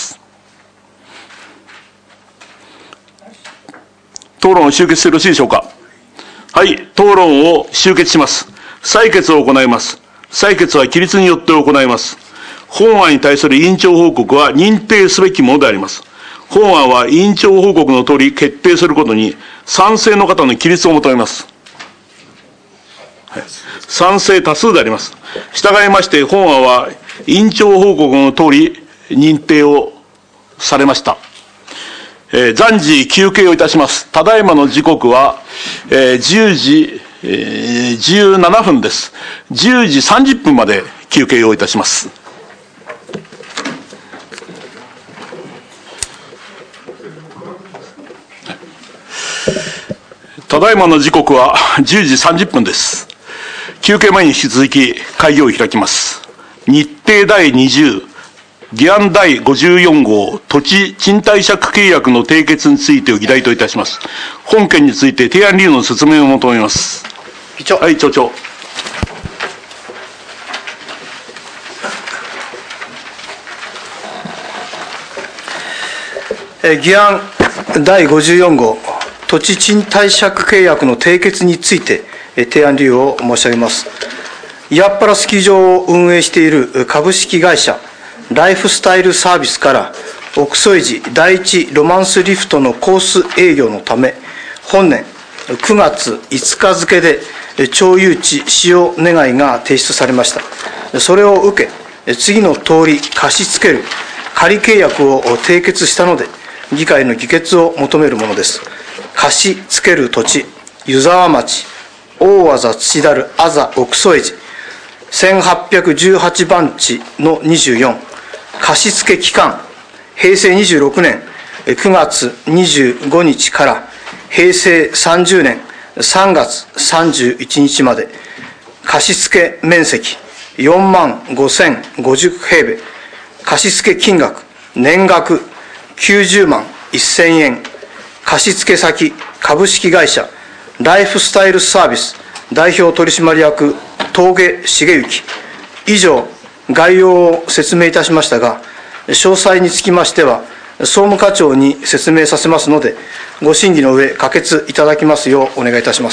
討論を終結してよろしいでしょうか。はい、討論を終結します。採決を行います。採決は起立によって行います。本案に対する委員長報告は認定すべきものであります。本案は委員長報告の通り決定することに賛成の方の起立を求めます。はい、賛成多数であります。従いまして本案は委員長報告の通り認定をされました。えー、暫時休憩をいたします。ただいまの時刻は、えー、じゅうじ、えー、じゅうななふんです。じゅうじさんじゅっぷんまで休憩をいたします。ただいまの時刻はじゅうじさんじゅっぷんです。休憩前に引き続き会議を開きます。日程だいにじゅう、議案だいごじゅうよん号、土地賃貸借契約の締結についてを議題といたします。本件について提案理由の説明を求めます。 議長。 はい、町長。 え議案だいごじゅうよん号、土地賃貸借契約の締結について提案理由を申し上げます。イヤッパラスキー場を運営している株式会社ライフスタイルサービスから奥添寺第一ロマンスリフトのコース営業のため、本年くがついつか付で町有地使用願いが提出されました。それを受け、次の通り貸し付ける仮契約を締結したので、議会の議決を求めるものです。貸し付ける土地、湯沢町、大字土だるあざ奥添寺、せんはっぴゃくじゅうはちばん地のにじゅうよん、貸付期間、平成にじゅうろくねんくがつにじゅうごにちから平成さんじゅうねんさんがつさんじゅういちにちまで、貸付面積よんまんごせんごじゅう平米、貸付金額年額きゅうじゅうまんせんえん、貸付先株式会社ライフスタイルサービス代表取締役峠茂之。以上概要を説明いたしましたが、 詳細につきましては、総務課長に説明させますので、ご審議の上、可決いただきますようお願いいたします。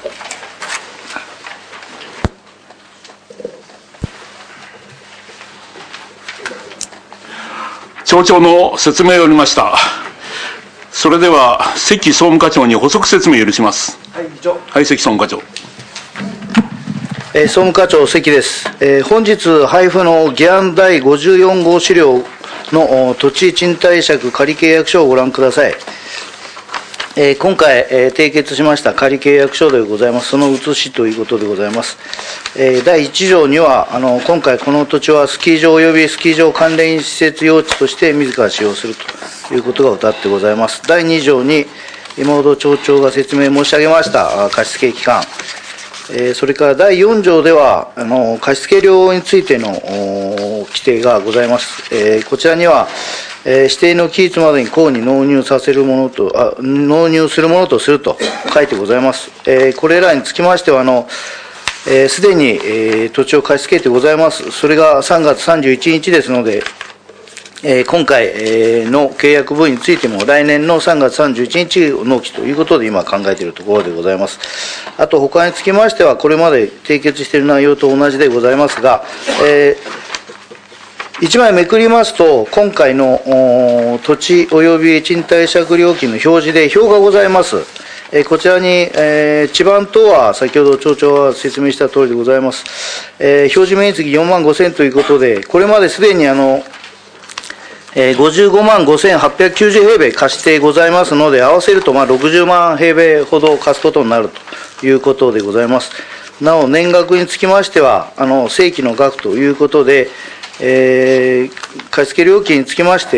町長の説明を終りました。それでは、関総務課長に補足説明を許します。 はい、議長。 はい、関総務課長。 えー、総務課長関です。えー、本日配布の議案だいごじゅうよん号資料の土地賃貸借仮契約書をご覧ください。えー、今回、えー、締結しました仮契約書でございます。その写しということでございます。えー、だいいち条には、あの、今回この土地はスキー場及びスキー場関連施設用地として自ら使用するということが謳ってございます。だいに条に、今ほど町長が説明申し上げました貸付期間、えー、それからだいよん条では、あの貸付料についての規定がございます。えー、こちらには、えー、指定の期日までに公に納入させるものと、あ納入するものとすると書いてございます。えー、これらにつきましては、あのすで、えー、に、えー、土地を貸し付けてございます。それがさんがつさんじゅういちにちですので、えー、今回、えー、の契約分についても来年のさんがつさんじゅういちにち納期ということで今考えているところでございます。あと他につきましてはこれまで締結している内容と同じでございますが、えー、いちまいめくりますと今回の土地及び賃貸借料金の表示で表がございます。えー、こちらに、えー、地盤等は先ほど町長が説明した通りでございます。えー、表示面積よんまんごせんということでこれまですでにあのごじゅうごまんごせんはっぴゃくきゅうじゅう平米貸してございますので、合わせるとまあろくじゅうまん平米ほど貸すことになるということでございます。なお、年額につきましては、あの正規の額ということで、えー、貸付料金につきまして、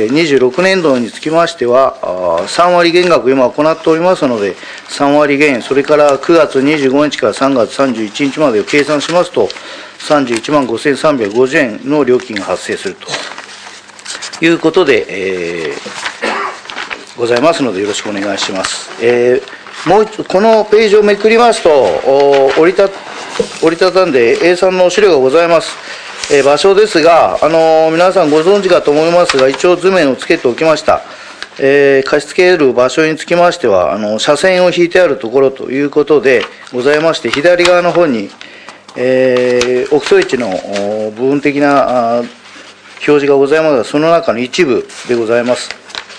にじゅうろくねんどにつきましては、さんわり減額、今行っておりますので、さんわり減、それからくがつにじゅうごにちからさんがつさんじゅういちにちまでを計算しますと、さんじゅういちまんごせんさんびゃくごじゅうえんの料金が発生すると。いうことで、えー、ございますのでよろしくお願いします。えー、もう一このページをめくりますと折りた折りたたんで エーさん の資料がございます。えー、場所ですが、あのー、皆さんご存知かと思いますが一応図面をつけておきました。えー、貸し付ける場所につきましてはあの車線を引いてあるところということでございまして、左側の方に、えー、奥添地の部分的な表示がございますが、その中の一部でございます。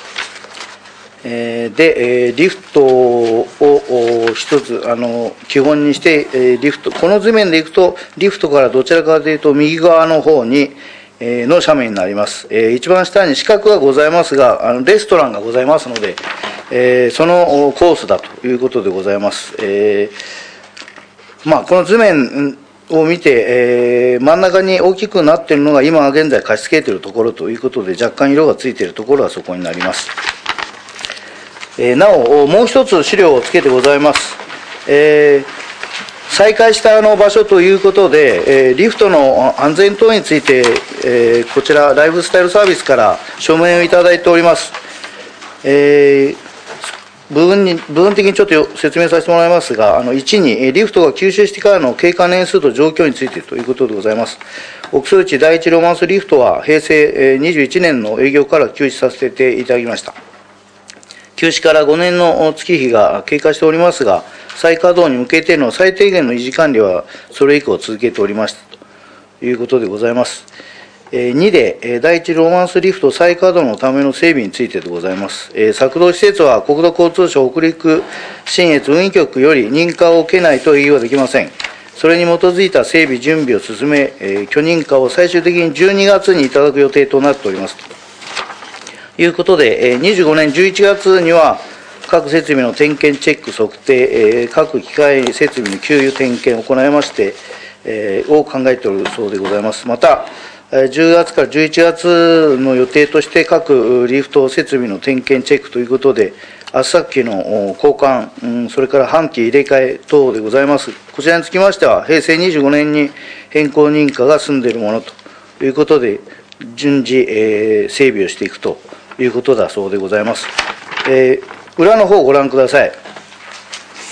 えー、で、えー、リフトを一つあの基本にして、えー、リフト、この図面でいくと、リフトからどちらかというと、右側の方に、えー、の斜面になります。えー、一番下に四角がございますが、あのレストランがございますので、えー、そのコースだということでございます。えー、まあ、この図面を見て、えー、真ん中に大きくなっているのが今現在貸し付けているところということで、若干色がついているところはそこになります。えー、なお、もう一つ資料をつけてございます。えー、再開したの場所ということで、えー、リフトの安全等について、えー、こちらライフスタイルサービスから書面をいただいております。えー部分に部分的にちょっと説明させてもらいますが、あのいちにリフトが吸収してからの経過年数と状況についてということでございます。奥添地第一ロマンスリフトは平成にじゅういちねんの営業から休止させていただきました。休止からごねんの月日が経過しておりますが、再稼働に向けての最低限の維持管理はそれ以降続けておりましたということでございます。にで、第一ロマンスリフト再稼働のための整備についてでございます。作動施設は国土交通省北陸信越運輸局より認可を受けないと営業はできません。それに基づいた整備準備を進め、許認可を最終的にじゅうにがつにいただく予定となっております。ということで、にじゅうごねんじゅういちがつには各設備の点検チェック測定、各機械設備の給油点検を行いまして、を考えておるそうでございます。また、じゅうがつからじゅういちがつの予定として各リフト設備の点検チェックということで、圧搾機の交換、それから半期入れ替え等でございます。こちらにつきましては、平成にじゅうごねんに変更認可が済んでいるものということで、順次、えー、整備をしていくということだそうでございます。えー、裏の方をご覧ください。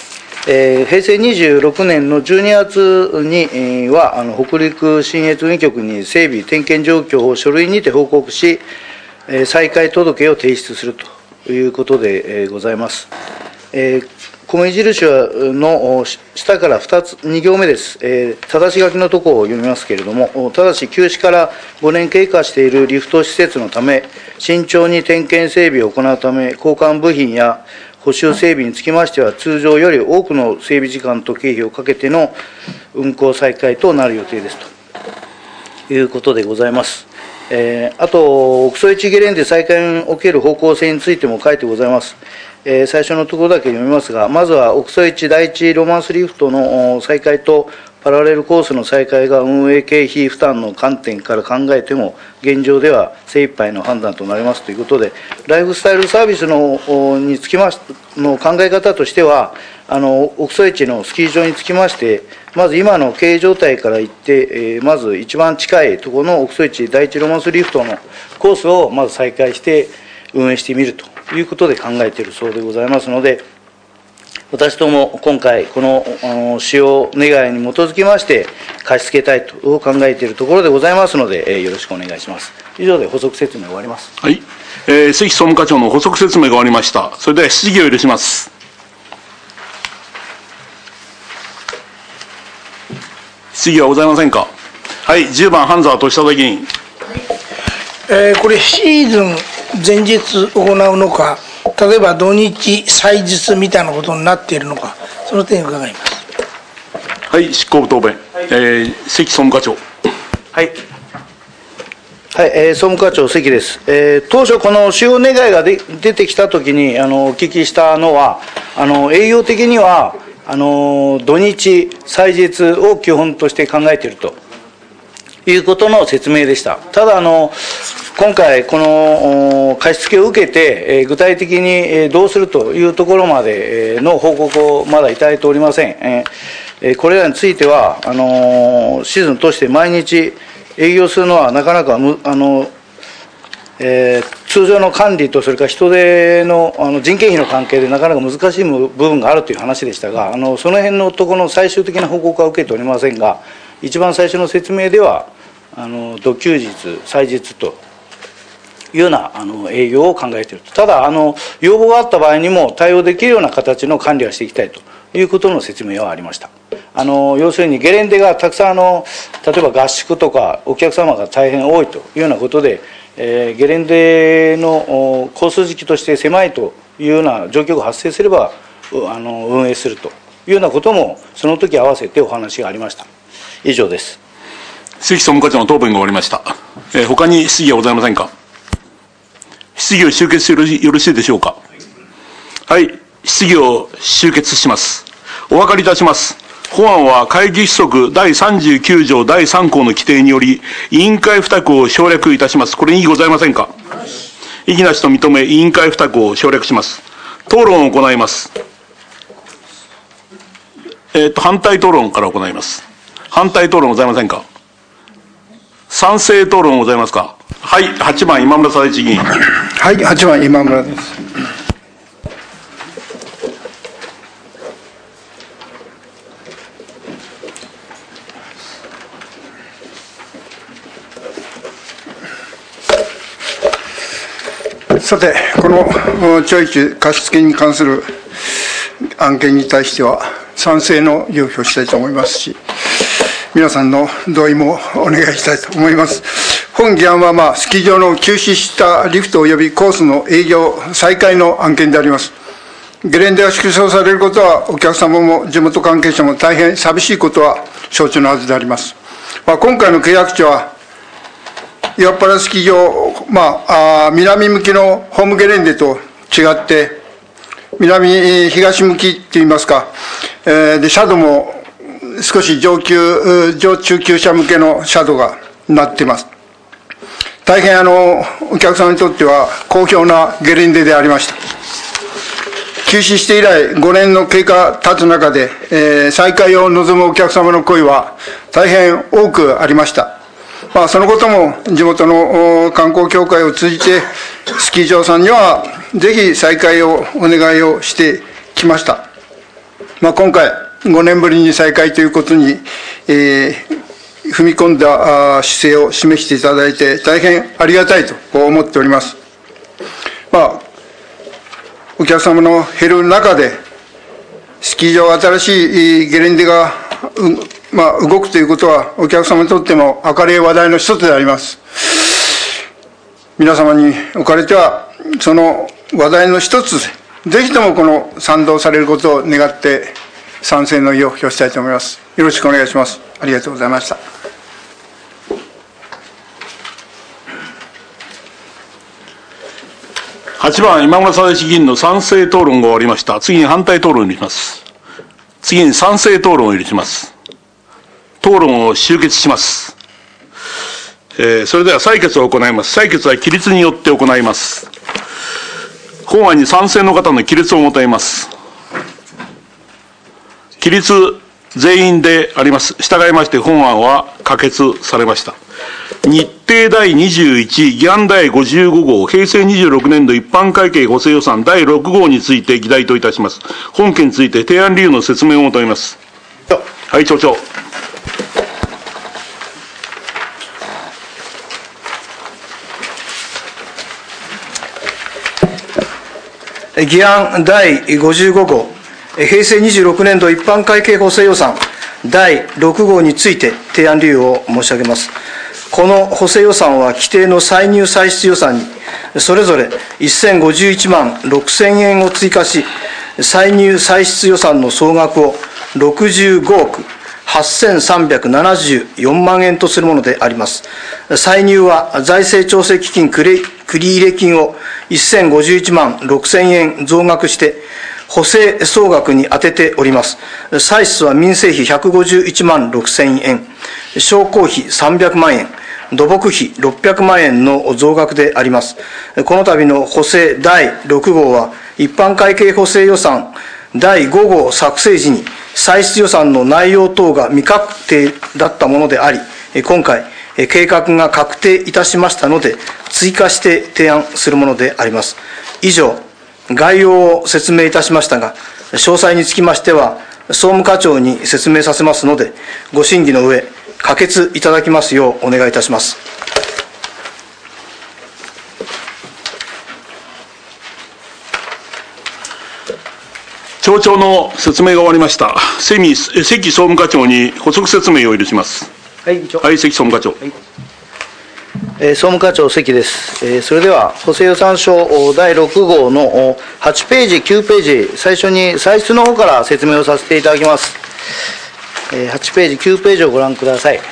えー、平成にじゅうろくねんのじゅうにがつには、あの北陸信越運輸局に整備点検状況を書類にて報告し、えー、再開届を提出するということで、えー、ございます。えー米印の下からふたつ、に行目です。えー、正し書きのところを読みますけれども、ただし休止からごねん経過しているリフト施設のため、慎重に点検整備を行うため、交換部品や補修整備につきましては、通常より多くの整備時間と経費をかけての運行再開となる予定ですということでございます。えー、あと、奥曽一ゲレンデ再開における方向性についても書いてございます。えー、最初のところだけ読みますが、まずは奥曽一第一ロマンスリフトの再開とパラレルコースの再開が運営経費負担の観点から考えても、現状では精一杯の判断となりますということで、ライフスタイルサービスのにつきましの考え方としては、あの奥曽一のスキー場につきまして、まず今の経営状態から言って、えー、まず一番近いところの奥曽一第一ロマンスリフトのコースをまず再開して運営してみるということで考えているそうでございますので、私ども今回この使用願いに基づきまして貸し付けたいと考えているところでございますので、えー、よろしくお願いします。以上で補足説明終わります。 はい、えー、関総務課長の補足説明が終わりました。それでは質疑を許します。質疑はございませんか。はい、じゅうばん半沢俊忠議員。 えー、これシーズン前日行うのか、例えば土日祭日みたいなことになっているのか、その点を伺います。 はい、執行部答弁、えー、関総務課長。 はい、はいえー、総務課長関です。えー、当初この使用願いがで出てきたときにあのお聞きしたのは、あの営業的にはあの土日祭日を基本として考えているということの説明でした。ただあの今回この貸し付けを受けて具体的にどうするというところまでの報告をまだいただいておりません。これらについてはあのシーズンとして毎日営業するのはなかなかむあの、えー、通常の管理とそれから人手のあの人件費の関係でなかなか難しい部分があるという話でしたが、あのその辺のところの最終的な報告は受けておりませんが、一番最初の説明ではあの土休日祭日というようなあの営業を考えていると。ただあの要望があった場合にも対応できるような形の管理はしていきたいということの説明はありました。あの要するにゲレンデがたくさんあの例えば合宿とかお客様が大変多いというようなことで、えー、ゲレンデの交通時期として狭いというような状況が発生すればあの運営するというようなこともその時合わせてお話がありました。以上です。 関総務課長の答弁が終わりました。えー、他に質疑はございませんか。質疑を終結してよろしいでしょうか。はい、質疑を終結します。お分かりいたします。本案は会議規則だいさんじゅうきゅう条だいさん項の規定により委員会付託を省略いたします。これに異議ございませんか。異議なしと認め委員会付託を省略します。討論を行います。えっと反対討論から行います。反対討論ございませんか。賛成討論ございますか。はい、はちばん今村貞一議員。 はい、はちばん今村です。さて、この町一貸付に関する案件に対しては賛成の表をしたいと思いますし、皆さんの同意もお願いしたいと思います。本議案は、まあ、スキー場の休止したリフト及びコースの営業再開の案件であります。ゲレンデが縮小されることは、お客様も地元関係者も大変寂しいことは承知のはずであります。まあ、今回の契約地は、岩っ原スキー場、まあ、あ南向きのホームゲレンデと違って、南、東向きっていいますか、えー、で、シャドウも少し上級、上中級者向けのシャドウがなっています。大変あの、お客様にとっては好評なゲレンデでありました。休止して以来ごねんの経過経つ中で、えー、再開を望むお客様の声は大変多くありました。まあ、そのことも地元の観光協会を通じて、スキー場さんにはぜひ再開をお願いをしてきました。 まあ、今回、ごねんぶりに再開ということに、えー、踏み込んだ姿勢を示していただいて、大変ありがたいと思っております。まあ、お客様の減る中で、スキー場、新しいゲレンデが、まあ、動くということは、お客様にとっても明るい話題の一つであります。皆様におかれては、その話題の一つで、ぜひともこの賛同されることを願って、賛成の意を表したいと思います。よろしくお願いします。ありがとうございました。 はちばん、今村貞志議員の賛成討論が終わりました。次に反対討論を許します。次に賛成討論を許します。討論を終結します。えー、それでは採決を行います。採決は起立によって行います。本案に賛成の方の起立を求めます。起立全員であります。従いまして本案は可決されました。日程だいにじゅういち、議案だいごじゅうご号、平成にじゅうろくねん度一般会計補正予算だいろく号について議題といたします。本件について提案理由の説明を求めます。はい、町長。 議案だいごじゅうご号、平成にじゅうろくねん度一般会計補正予算だいろく号について提案理由を申し上げます。この補正予算は規定の歳入歳出予算にそれぞれせんごじゅういちまんろくせんえんを追加し、歳入歳出予算の総額をろくじゅうごおくはっせんさんびゃくななじゅうよんまんえんとするものであります。歳入は財政調整基金繰入金をせんごじゅういちまんろくせんえん増額して補正総額に充てております。歳出は民生費ひゃくごじゅういちまんろくせんえん、商工費さんびゃくまんえん、土木費ろっぴゃくまんえんの増額であります。この度の補正だいろく号は、一般会計補正予算だいご号作成時に、歳出予算の内容等が未確定だったものであり、今回、計画が確定いたしましたので、追加して提案するものであります。以上、概要を説明いたしましたが、詳細につきましては、総務課長に説明させますので、ご審議の上、可決いただきますようお願いいたします。 町長の説明が終わりました。関総務課長に補足説明を許します。 はい、議長。 はい、関総務課長。はい、 えー、総務課長関です。えー、それでは補正予算書だいろく号のはちページ、きゅうページ、最初に歳出の方から説明をさせていただきます。えー、はちページ、きゅうページをご覧ください。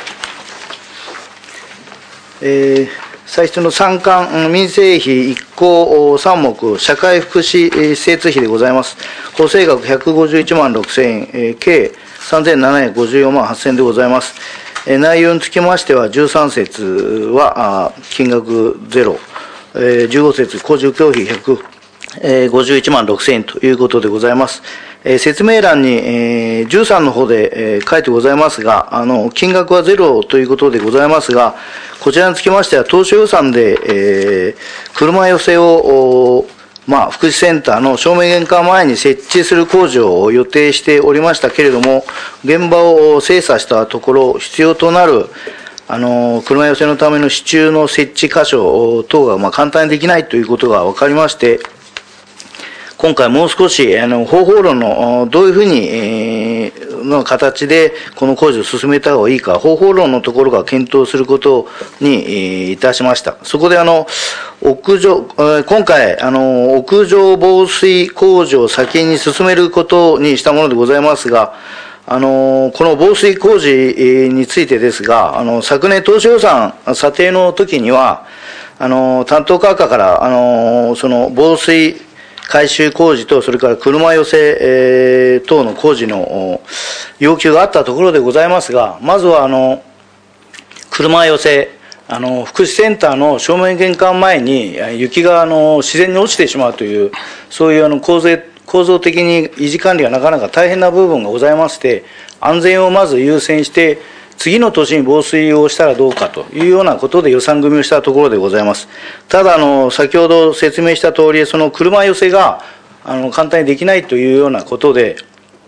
えー、歳出の三環、民生費いっ項さん目、社会福祉施設費でございます。補正額ひゃくごじゅういちまんろくせんえん、えー、計さんぜんななひゃくごじゅうよんまんはっせんえんでございます。えー、内容につきましては、じゅうさん節は金額ゼロ、えー、じゅうご節、公住教費ひゃくごじゅういちまんろくせんえんということでございます。えー、説明欄に、えー、じゅうさんの方で、えー、書いてございますが、あの、金額はゼロということでございますが、こちらにつきましては、当初予算で、えー、車寄せを、まあ、福祉センターの正面玄関前に設置する工事を予定しておりましたけれども、現場を精査したところ、必要となる、あの、車寄せのための支柱の設置箇所等が、まあ、簡単にできないということが分かりまして、今回もう少し、あの、方法論の、どういうふうに、えー、の形で、この工事を進めた方がいいか、方法論のところが検討することに、えー、いたしました。そこで、あの、屋上、今回、あの、屋上防水工事を先に進めることにしたものでございますが、あの、この防水工事についてですが、あの、昨年当初予算査定の時には、あの、担当課から、あの、その防水改修工事と、それから車寄せ、えー、等の工事の要求があったところでございますが、まずは、あの、車寄せ、あの、福祉センターの正面玄関前に雪が、あの、自然に落ちてしまうという、そういうあの構造、構造的に維持管理がなかなか大変な部分がございまして、安全をまず優先して、次の年に防水をしたらどうかというようなことで予算組みをしたところでございます。ただ、あの、先ほど説明した通り、その車寄せが、あの、簡単にできないというようなことで、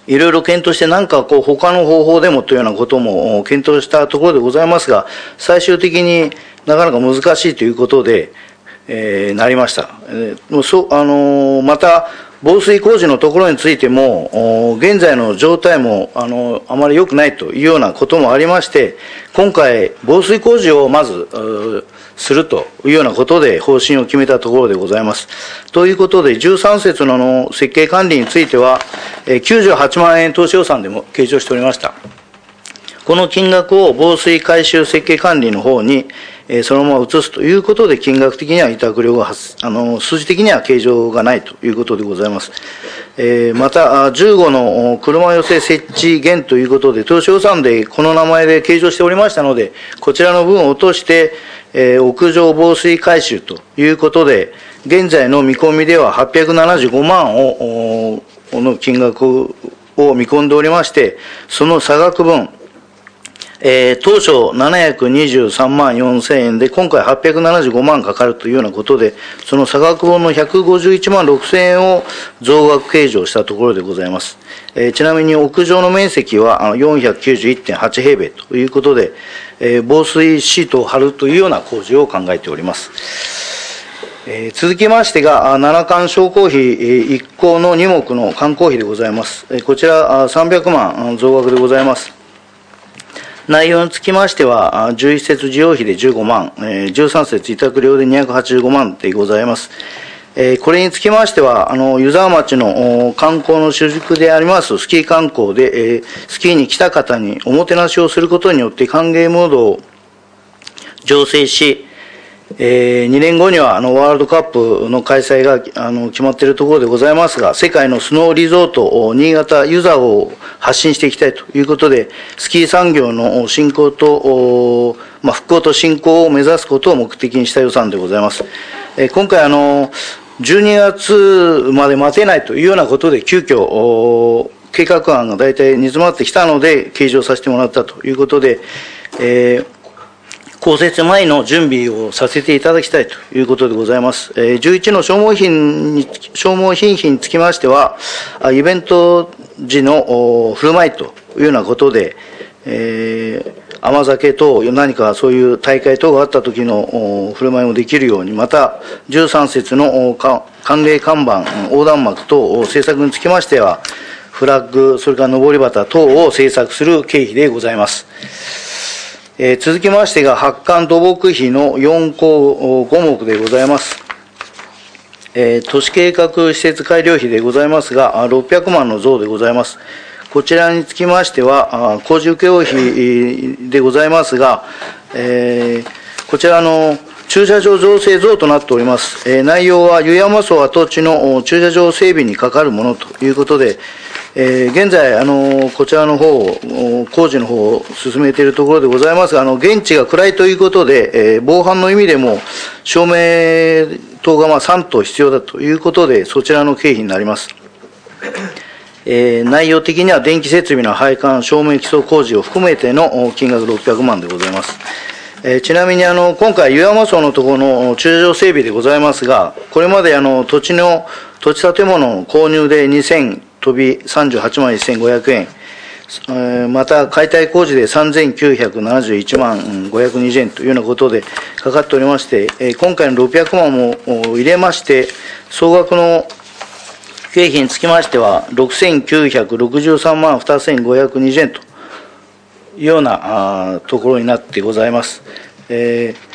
いろいろ検討して何かこう他の方法でもというようなことも検討したところでございますが、最終的になかなか難しいということで、えー、なりました。えー、そあのー、また防水工事のところについても現在の状態もあのあまり良くないというようなこともありまして、今回防水工事をまずするというようなことで方針を決めたところでございます。ということでじゅうさん節のの設計管理についてはきゅうじゅうはちまんえん当初予算でも計上しておりました。この金額を防水改修設計管理の方にそのまま移すということで、金額的には委託料が発あの数字的には計上がないということでございます。えー、またじゅうごの車寄せ設置減ということで当初予算でこの名前で計上しておりましたので、こちらの分を落として、えー、屋上防水改修ということで、現在の見込みでははっぴゃくななじゅうごまんをの金額を見込んでおりまして、その差額分、えー、当初ななひゃくにじゅうさんまんよんせんえんで、今回はっぴゃくななじゅうごまんかかるというようなことで、その差額分のひゃくごじゅういちまんろくせんえんを増額計上したところでございます。えー、ちなみに屋上の面積は よんひゃくきゅうじゅういってんはち 平米ということで、えー、防水シートを貼るというような工事を考えております。えー、続きましてが、七館商工費いっ項のに目の観光費でございます。えー、こちらさんびゃくまん増額でございます。内容につきましては、じゅういち節事業費でじゅうごまん、じゅうさん節委託料でにひゃくはちじゅうごまんでございます。これにつきましては、あの湯沢町の観光の主軸でありますスキー観光で、スキーに来た方におもてなしをすることによって歓迎ムードを醸成し、えー、にねんごにはあのワールドカップの開催があの決まっているところでございますが、世界のスノーリゾート新潟湯沢を発信していきたいということで、スキー産業の振興と、まあ、復興と振興を目指すことを目的にした予算でございます。えー、今回あのじゅうにがつまで待てないというようなことで急遽計画案が大体煮詰まってきたので計上させてもらったということで、えー降雪前の準備をさせていただきたいということでございます。じゅういちの消耗品に、消耗品費につきましては、イベント時の振る舞いというようなことで、えー、甘酒等、何かそういう大会等があった時の振る舞いもできるように、またじゅうさん節の歓迎看板、横断幕等制作につきましては、フラッグ、それから上り旗等を制作する経費でございます。えー、続きましてが、発刊土木費のよん項ご目でございます。えー、都市計画施設改良費でございますが、ろっぴゃくまんの増でございます。こちらにつきましては、工事請負費でございますが、えー、こちらの駐車場造成増となっております。えー、内容は湯山荘跡地の駐車場整備にかかるものということで、えー、現在、あのこちらの方、工事の方を進めているところでございますが、あの現地が暗いということで、えー、防犯の意味でも照明灯がまあさん灯必要だということで、そちらの経費になります。えー、内容的には電気設備の配管、照明基礎工事を含めての金額ろっぴゃくまんでございます。えー、ちなみにあの今回、湯山荘のところの駐車場整備でございますが、これまであの土地の土地建物の購入でにせん飛びさんじゅうはちまんせんごひゃくえん、えー、また解体工事でさんぜんきゅうひゃくななじゅういちまんごひゃくにじゅうえんというようなことでかかっておりまして、えー、今回のろっぴゃくまんも入れまして、総額の経費につきましてはろくせんきゅうひゃくろくじゅうさんまんにせんごひゃくにじゅうえんというようなところになってございます。えー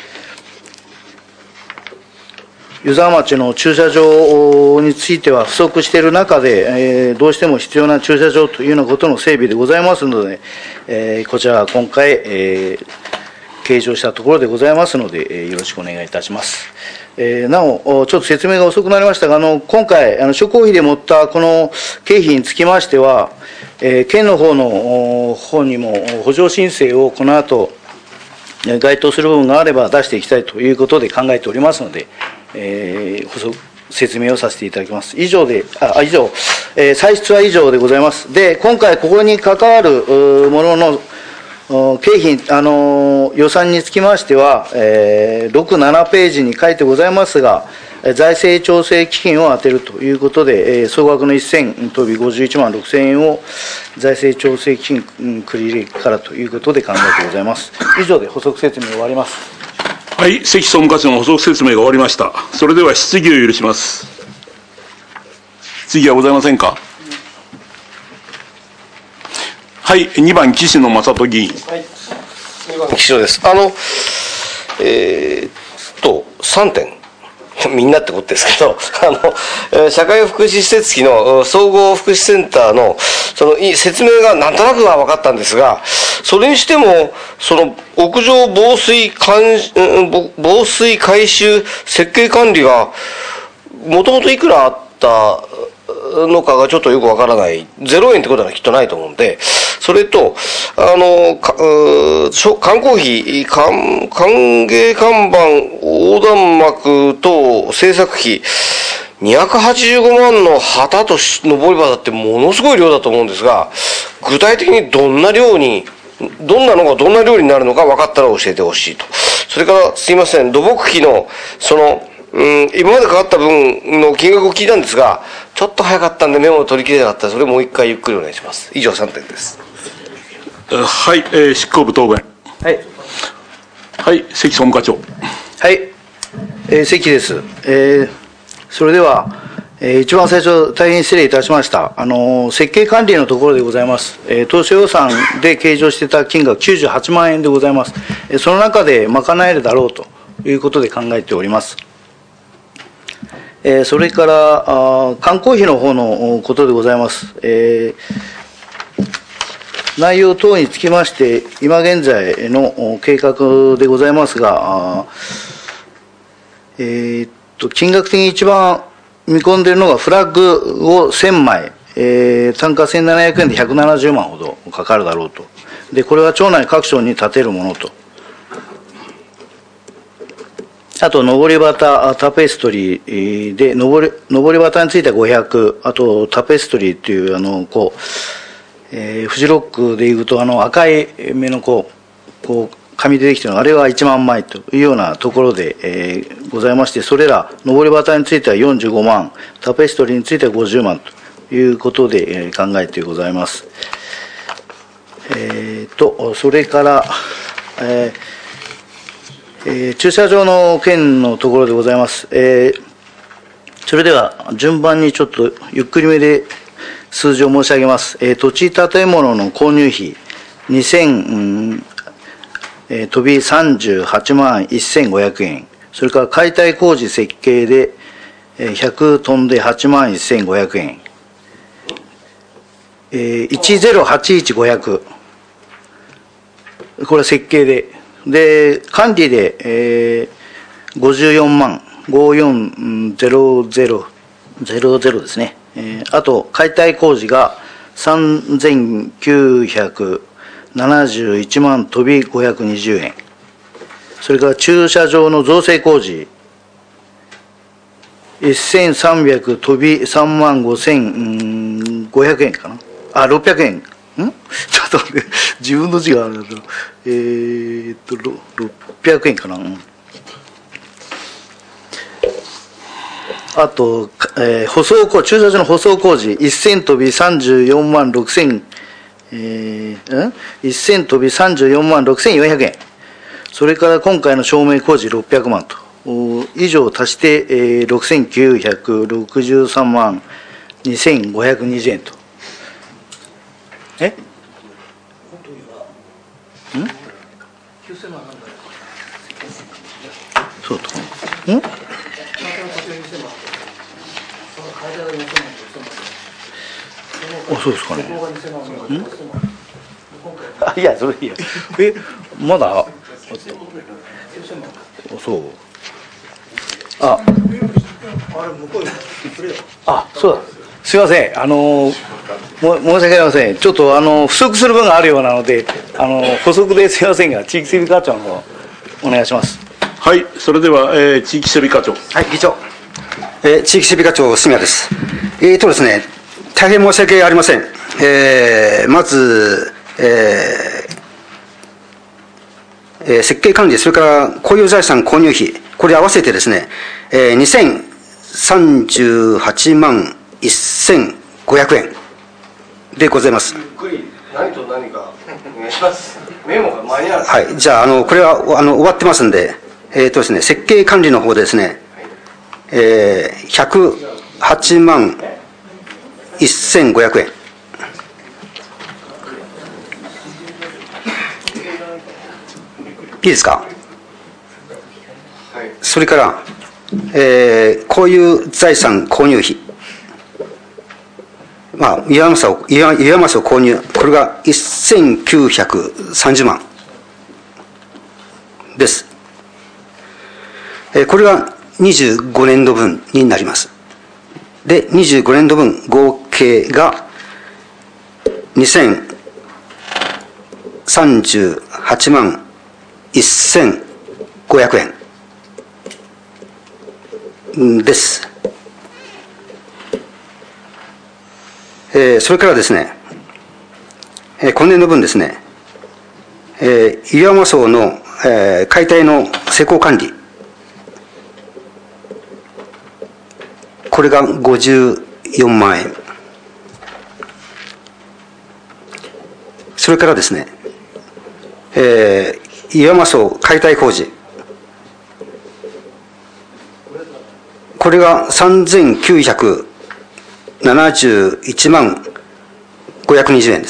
湯沢町の駐車場については不足している中で、えー、どうしても必要な駐車場というようなことの整備でございますので、えー、こちらは今回、えー、計上したところでございますので、えー、よろしくお願いいたします。えー、なお、ちょっと説明が遅くなりましたが、あの今回、あの諸公費で持ったこの経費につきましては、えー、県の方の方にも補助申請をこの後、該当する部分があれば出していきたいということで考えておりますので、えー、補足説明をさせていただきます。以上で、あ、以上、えー、歳出は以上でございます。で、今回ここに関わるものの経費、あのー、予算につきましては、えー、ろく、ななページに書いてございますが、 財政調整基金を充てるということで、えー、総額のせん飛びごじゅういちまんろくせんえんを財政調整基金繰り入れからということで考えてございます。以上で補足説明を終わります。 はい、関総務課長の補足説明が終わりました。それでは質疑を許します。質疑はございませんか。はい、にばん岸野正人議員。はい、 にばん岸野です。あの、えー、っと、さんてん。みんなってことですけど、あの、社会福祉施設費の総合福祉センターの、その、説明がなんとなくは分かったんですが、それにしても、その、屋上防水管、防水改修設計管理が、もともといくらあったのかがちょっとよくわからない。ゼロえんってことはきっとないと思うんで、それと、あの、観光費、歓迎看板、横断幕等制作費、にひゃくはちじゅうごまんの旗と上り旗ってものすごい量だと思うんですが、具体的にどんな量に、どんなのがどんな量になるのか分かったら教えてほしいと。それからすいません、土木費の、その、うん、今までかかった分の金額を聞いたんですが、ちょっと早かったんでメモを取り切れなかったら、それもう一回ゆっくりお願いします。以上さんてんです。 はい、えー、執行部答弁。 はい。 はい、関総務課長。 はい、えー、関です。えー、それでは、えー、一番最初、大変失礼いたしました。あのー、設計管理のところでございます。えー、当初予算で計上していた金額きゅうじゅうはちまんえんでございます。えー、その中で賄えるだろうということで考えております。えー、それからあ観光費の方のことでございます。えー、内容等につきまして、今現在の計画でございますが、えー、っと金額的に一番見込んでいるのがフラッグをせんまい、えー、単価せんななひゃくえんでひゃくななじゅうまんほどかかるだろうと。で、これは町内各所に建てるものと。あと、上り旗、タペストリーで、上り、上り旗についてはごひゃく、あと、タペストリーっていう、あの、こう、えー、フジロックでいうと、あの、赤い目の、こう、こう、紙でできているの、あれはいちまんまいというようなところで、えー、ございまして、それら、上り旗についてはよんじゅうごまん、タペストリーについてはごじゅうまんということで、えー、考えてございます。えーと、それから、えーえー、駐車場の件のところでございます。えー、それでは順番にちょっとゆっくりめで数字を申し上げます。えー、土地建物の購入費にせん、うんえー、飛びさんじゅうはちまんせんごひゃくえん。それから解体工事設計でひゃく飛んではちまんせんごひゃくえん。えー、いちぜろはちいちごひゃく。これは設計で。で、管理で、えー、ごじゅうよんまん、ごよんぜろぜろ、ぜろぜろですね。えー、あと、解体工事がさんぜんきゅうひゃくななじゅういちまん飛びごひゃくにじゅうえん。それから駐車場の造成工事、せんさんびゃく飛びさんまんごせんごひゃくえんかな。あ、ろっぴゃくえん。んちょっと待って、自分の字があるんだと。えーっと、ろっぴゃくえんかな。うん、あと、えー、舗装工、駐車場の舗装工事、せん飛びさんじゅうよんまんろくせん、えー、んせん飛びさんじゅうよんまんろくせんよんひゃくえん。それから今回の照明工事ろっぴゃくまんと。以上足して、えー、ろくせんきゅうひゃくろくじゅうさんまんにせんごひゃくにじゅうえんと。え？ん？そうと。ん？あ、そうですかね。ん？あ、いや、それいいや。え、まだ？そう。あ、あ、そうだ。すいません。あのも申し訳ありません。ちょっとあの不足する分があるようなので、あの補足ですいませんが、地域整備課長の方お願いします。 はい。それでは、えー、地域整備課長。 はい、議長。えー、地域整備課長杉谷です。えーとですね、大変申し訳ありません。えー、まず、えーえー、設計管理、それから公有財産購入費、これ合わせてですね、えー、にせんさんじゅうはちまんせんごひゃくえんでございます。 ゆっくり何と何かお願いします。メモが間に合う。 はい、じゃあ、あのこれはあの終わってますんで、えーとですね、設計管理の方でですね、えー、ひゃくはちまんせんごひゃくえん。いいですか。それから、えー、こういう財産購入費、まあ、岩政を岩岩政を購入、これがせんきゅうひゃくさんじゅうまんです。えー、これがにじゅうごねんどぶんになります。で、にじゅうごねんどぶん合計がにせんさんじゅうはちまんせんごひゃくえんです。えー、それからですね、えー、今年度分ですね、えー、岩間荘の、えー、解体の施工管理、これがごじゅうよんまんえん。それからですね、えー、岩間荘解体工事、これがさんぜんきゅうひゃくななじゅういちまんごひゃくにじゅうえんです。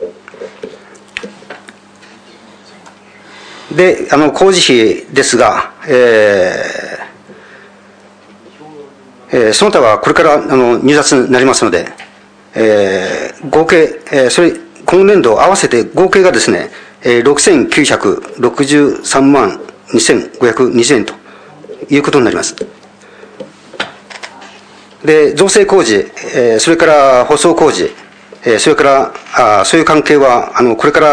で、あの工事費ですが、えーえー、その他はこれからあの入札になりますので、えー、合計、えー、それ今年度合わせて合計がですね、えー、ろくせんきゅうひゃくろくじゅうさんまんにせんごひゃくにじゅうえんということになります。で、造成工事、えー、それから舗装工事、えー、それからあそういう関係はあのこれから、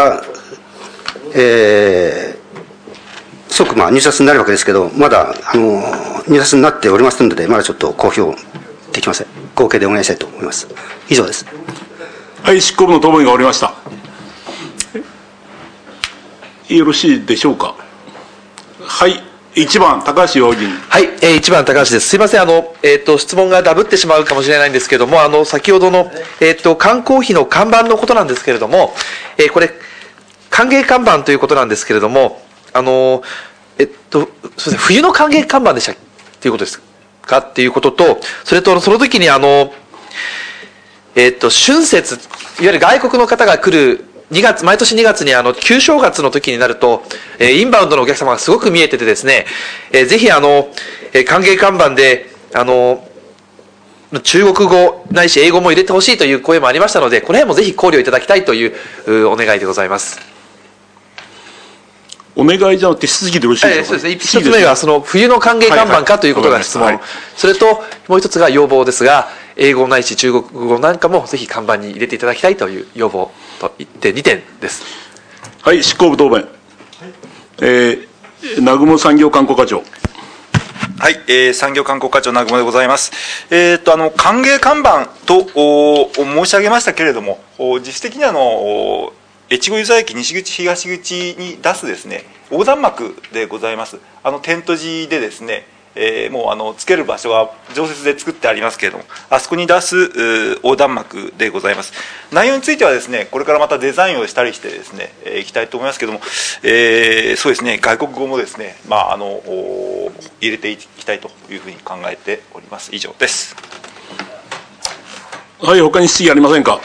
えー、即まあ入札になるわけですけど、まだあの入札になっておりますので、まだちょっと公表できません。合計でお願いしたいと思います。以上です。 はい、執行部の答弁が終わりました。よろしいでしょうか。はい。いちばん、高橋洋議員。 はい、えー、いちばん、高橋です。すいません、あの、えっ、ー、と、質問がダブってしまうかもしれないんですけれども、あの、先ほどの、えっ、ー、と、観光費の看板のことなんですけれども、えー、これ、歓迎看板ということなんですけれども、あの、えっと、すいません、冬の歓迎看板でしたっていうことですかっていうことと、それと、その時に、あの、えっと、春節、いわゆる外国の方が来る、にがつ、毎年にがつにあの、旧正月の時になると、えー、インバウンドのお客様がすごく見えててですね、えー、ぜひあの、えー、歓迎看板で、あの、中国語ないし英語も入れてほしいという声もありましたので、この辺もぜひ考慮いただきたいという、お願いでございます。 お願いじゃなくて質疑でよろしいですか。 えー、そうですね。一つ目がその冬の歓迎看板かということが質問。はいはい、それと、もう一つが要望ですが、英語ないし中国語なんかもぜひ看板に入れていただきたいという要望といってにてんです。 はい、執行部答弁。えー、南雲産業観光課長。 はい、えー、産業観光課長南雲でございます。えー、っと、あの、歓迎看板とお申し上げましたけれども、実質的にあの、越後湯沢駅西口東口に出すですね、横断幕でございます。あの、テント地でですね、えー、もうあのつける場所は常設で作ってありますけれども、あそこに出す横断幕でございます。内容についてはですね、これからまたデザインをしたりしてですね、えー、いきたいと思いますけれども、えー、そうですね、外国語もですね、まあ、あの入れていきたいというふうに考えております。以上です。 はい、他に質疑ありませんか。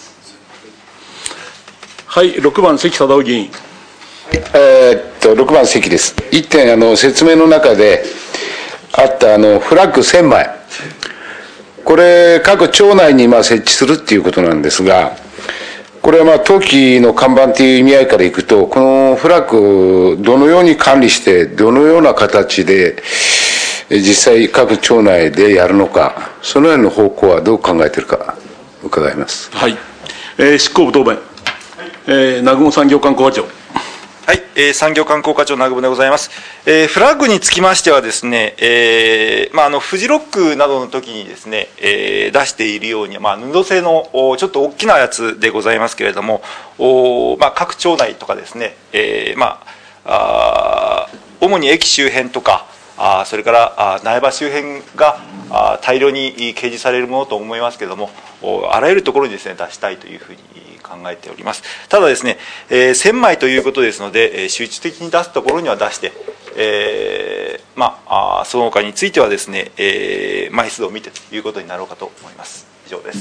はい、ろくばん関貞夫議員。 えー、っとろくばん関です。いってんあの説明の中であったあのフラッグせんまい、これ各町内にまあ設置するっていうことなんですが、これはまあ冬季の看板という意味合いからいくと、このフラッグどのように管理してどのような形で実際各町内でやるのか、その辺の方向はどう考えているか伺います。 はい、えー、執行部答弁。えー、南雲産業観光課長。 はい、えー、産業観光課長南雲でございます。えー、フラッグにつきましてはですね、えー、まああのフジロックなどの時にですね、えー、出しているように、まあ布製のちょっと大きなやつでございますけれども、おまあ各町内とかですね、えー、まああ主に駅周辺とかあそれからあ苗場周辺があ大量に掲示されるものと思いますけれども、あらゆるところにですね出したいというふうに考えております。ただですね、えー、せんまいということですので、集中的に出すところには出して、えー、まああその他についてはですね、えー、枚数を見てということになろうかと思います。以上です。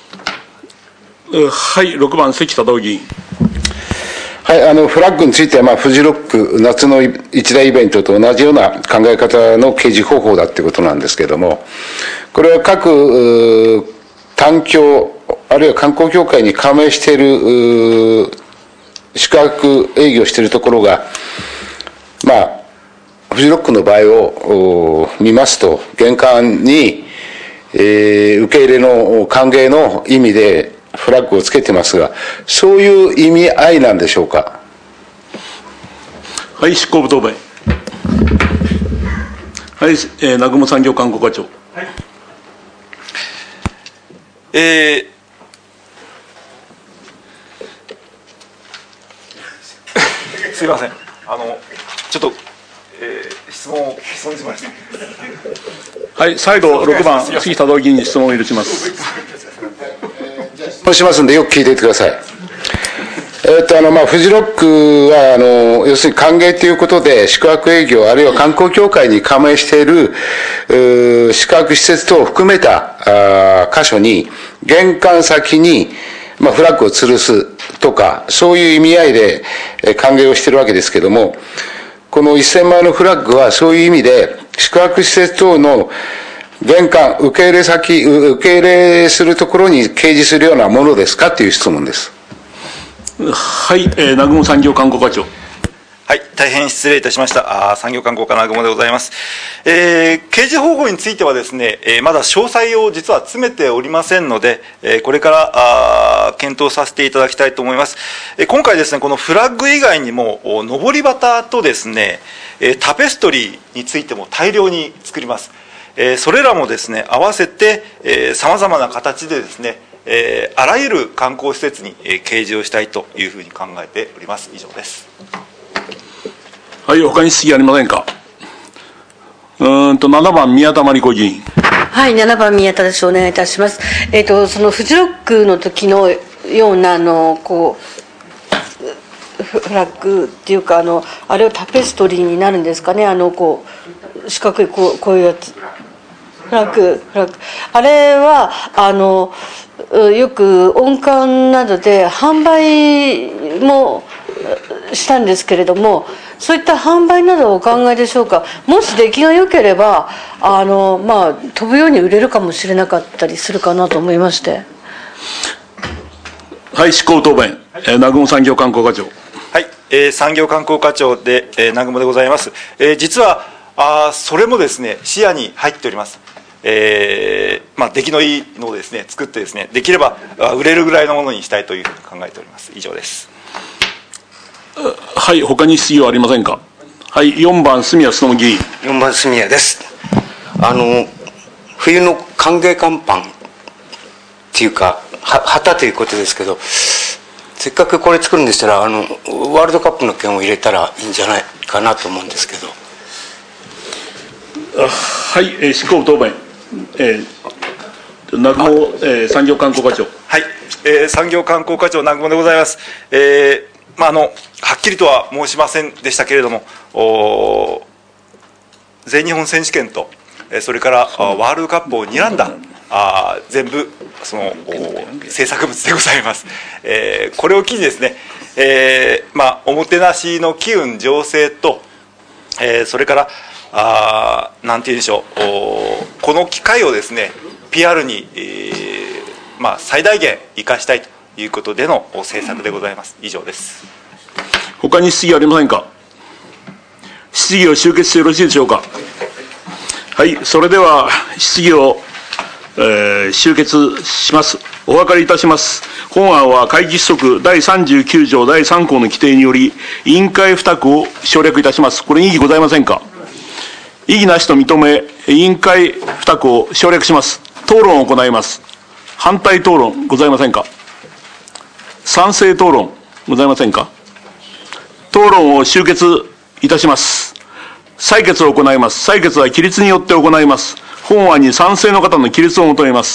はい、ろくばん関忠夫議員。 はい、あのフラッグについては、まあ、フジロック夏の一大イベントと同じような考え方の掲示方法だということなんですけれども、これは各単協あるいは観光協会に加盟している宿泊営業しているところが、まあフジロックの場合を見ますと、玄関に、えー、受け入れの歓迎の意味でフラッグをつけてますが、そういう意味合いなんでしょうか。 はい、執行部答弁。はい、えー、南雲産業観光課長。はい、 えーすいません、あのちょっと、えー、質問を質問しました。 はい、再度ろくばん関忠夫議員に質問を許します。 質問しますのでよく聞いていてください。えーとあのまあ、フジロックはあの要するに歓迎ということで宿泊営業あるいは観光協会に加盟している宿泊施設等を含めたあ箇所に玄関先に、まあ、フラッグを吊るすとかそういう意味合いで歓迎をしているわけですけれども、このせんまいのフラッグはそういう意味で宿泊施設等の玄関受け入れ先受け入れするところに掲示するようなものですかという質問です。 はい、えー、南雲産業観光課長。 はい、大変失礼いたしました。あ産業観光課南雲でございます。えー、掲示方法についてはですね、えー、まだ詳細を実は詰めておりませんので、えー、これからあ検討させていただきたいと思います。えー、今回ですね、このフラッグ以外にも上り旗とですね、えー、タペストリーについても大量に作ります。えー、それらもですね、合わせてさまざまな形でですね、えー、あらゆる観光施設に、えー、掲示をしたいというふうに考えております。以上です。 はい、他に質疑ありませんか。うーんとななばん宮田真理子議員。 はい、ななばん宮田です。お願いいたします。えっ、ー、とそのフジロックの時のようなあのこうフラッグっていうかあのあれはタペストリーになるんですかね。あのこう四角いこうこういうやつ。フラッグフラッグあれはあのよく音感などで販売もしたんですけれども、そういった販売などをお考えでしょうか。もし出来が良ければあの、まあ、飛ぶように売れるかもしれなかったりするかなと思いまして。 はい、執行答弁、えー、南雲産業観光課長。 はい、えー、産業観光課長で、えー、南雲でございます。えー、実はあそれもですね視野に入っております。えーまあ、出来のいいのをですね作ってですねできれば売れるぐらいのものにしたいというふうに考えております。以上です。 はい、他に質疑はありませんか。はい、よんばん住谷勉議員。 よんばん住谷です。あの冬の歓迎看板っていうかは旗ということですけど、せっかくこれ作るんでしたらあのワールドカップの件を入れたらいいんじゃないかなと思うんですけど。 はい、えー、執行部答弁、えー、南雲、えー、産業観光課長。 はい、えー、産業観光課長南雲でございます。えーまあ、あのはっきりとは申しませんでしたけれども、お全日本選手権とそれからワールドカップを睨んだあ全部その制作物でございます。えー、これを機にですね、えーまあ、おもてなしの機運醸成と、えー、それからあなんて言うんでしょう、この機会をですね ピーアール に、えーまあ、最大限生かしたいということでの政策でございます。以上です。 他に質疑ありませんか。質疑を終結してよろしいでしょうか。はい、それでは質疑を、えー、終結します。お分かりいたします。本案は会議規則だいさんじゅうきゅう条だいさん項の規定により委員会付託を省略いたします。これに異議ございませんか。異議なしと認め、委員会付託を省略します。討論を行います。反対討論ございませんか。賛成討論ございませんか。討論を終結いたします。 採決を行います。採決は起立によって行います。本案に賛成の方の起立を求めます。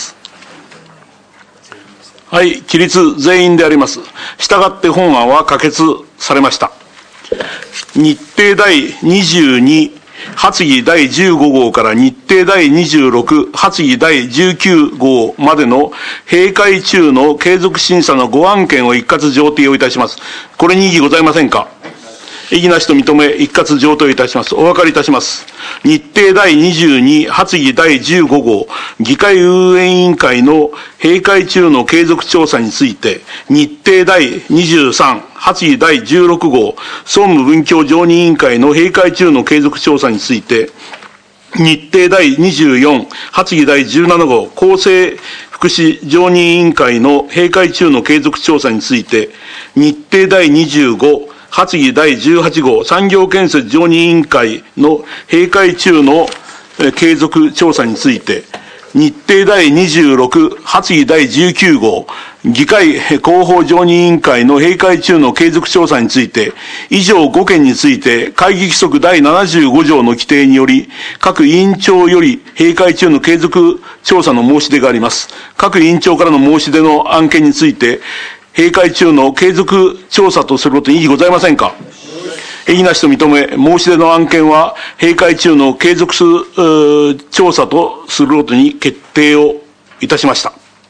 はい、起立全員であります。したがって本案は可決されました。日程だいにじゅうに、発議だいじゅうご号から日程だいにじゅうろく、発議だいじゅうきゅう号までの閉会中の継続審査のご案件を一括上呈をいたします。これに異議ございませんか。異議なしと認め、一括上呈いたします。お分かりいたします。日程だいにじゅうに、発議だいじゅうご号、議会運営委員会の閉会中の継続調査について、日程だいにじゅうさん、発議だいじゅうろく号、総務文教常任委員会の閉会中の継続調査について、日程だいにじゅうよん、発議だいじゅうなな号、厚生福祉常任委員会の閉会中の継続調査について、日程だいにじゅうご、発議だいじゅうはち号、産業建設常任委員会の閉会中の継続調査について、日程だいにじゅうろく、発議だいじゅうきゅう号、議会広報常任委員会の閉会中の継続調査について、以上ご件について、会議規則だいななじゅうご条の規定により、各委員長より閉会中の継続調査の申し出があります。各委員長からの申し出の案件について、閉会中の継続調査とすることに異議ございませんか。異議なしと認め、申し出の案件は閉会中の継続調査とすることに決定をいたしました。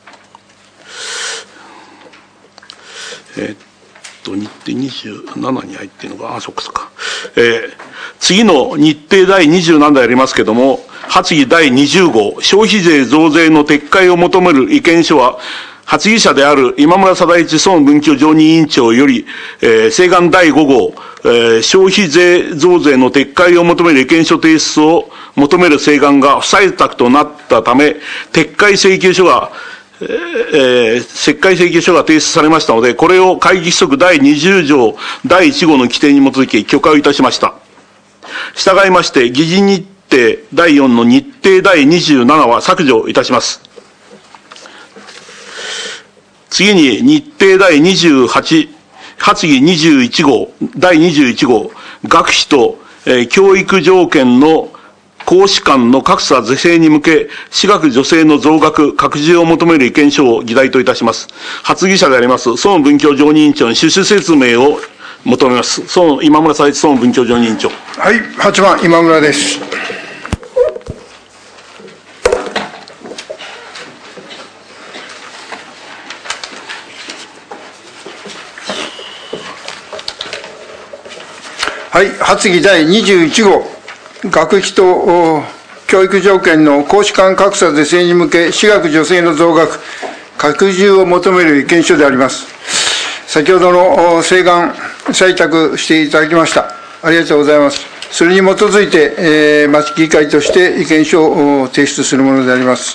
えー、っと、日程にじゅうななに入っているのか、あ、そっかそっか。えー、次の日程だいにじゅうななでありますけれども、発議だいにじゅう号、消費税増税の撤回を求める意見書は、発議者である今村貞一総務文教常任委員長より、えー、請願だいご号、えー、消費税増税の撤回を求める意見書提出を求める請願が不採択となったため、撤回請求書が、えー、撤回請求書が提出されましたので、これを会議規則だいにじゅう条だいいち号の規定に基づき許可をいたしました。従いまして、議事日程だいよんの日程だいにじゅうななは削除いたします。次に日程だいにじゅうはち、発議にじゅういち号、だいにじゅういち号、学費と、えー、教育条件の公私間の格差是正に向け、私学助成の増額、拡充を求める意見書を議題といたします。発議者であります、総務文教常任委員長に趣旨説明を求めます。総務今村貞一総務文教常任委員長。 はい、はちばん、今村です。はい、発議だいにじゅういち号、学費と教育条件の公私間格差是正に向け、私学助成の増額、拡充を求める意見書であります。先ほどの請願、採択していただきました。ありがとうございます。それに基づいて、えー、町議会として意見書を提出するものであります。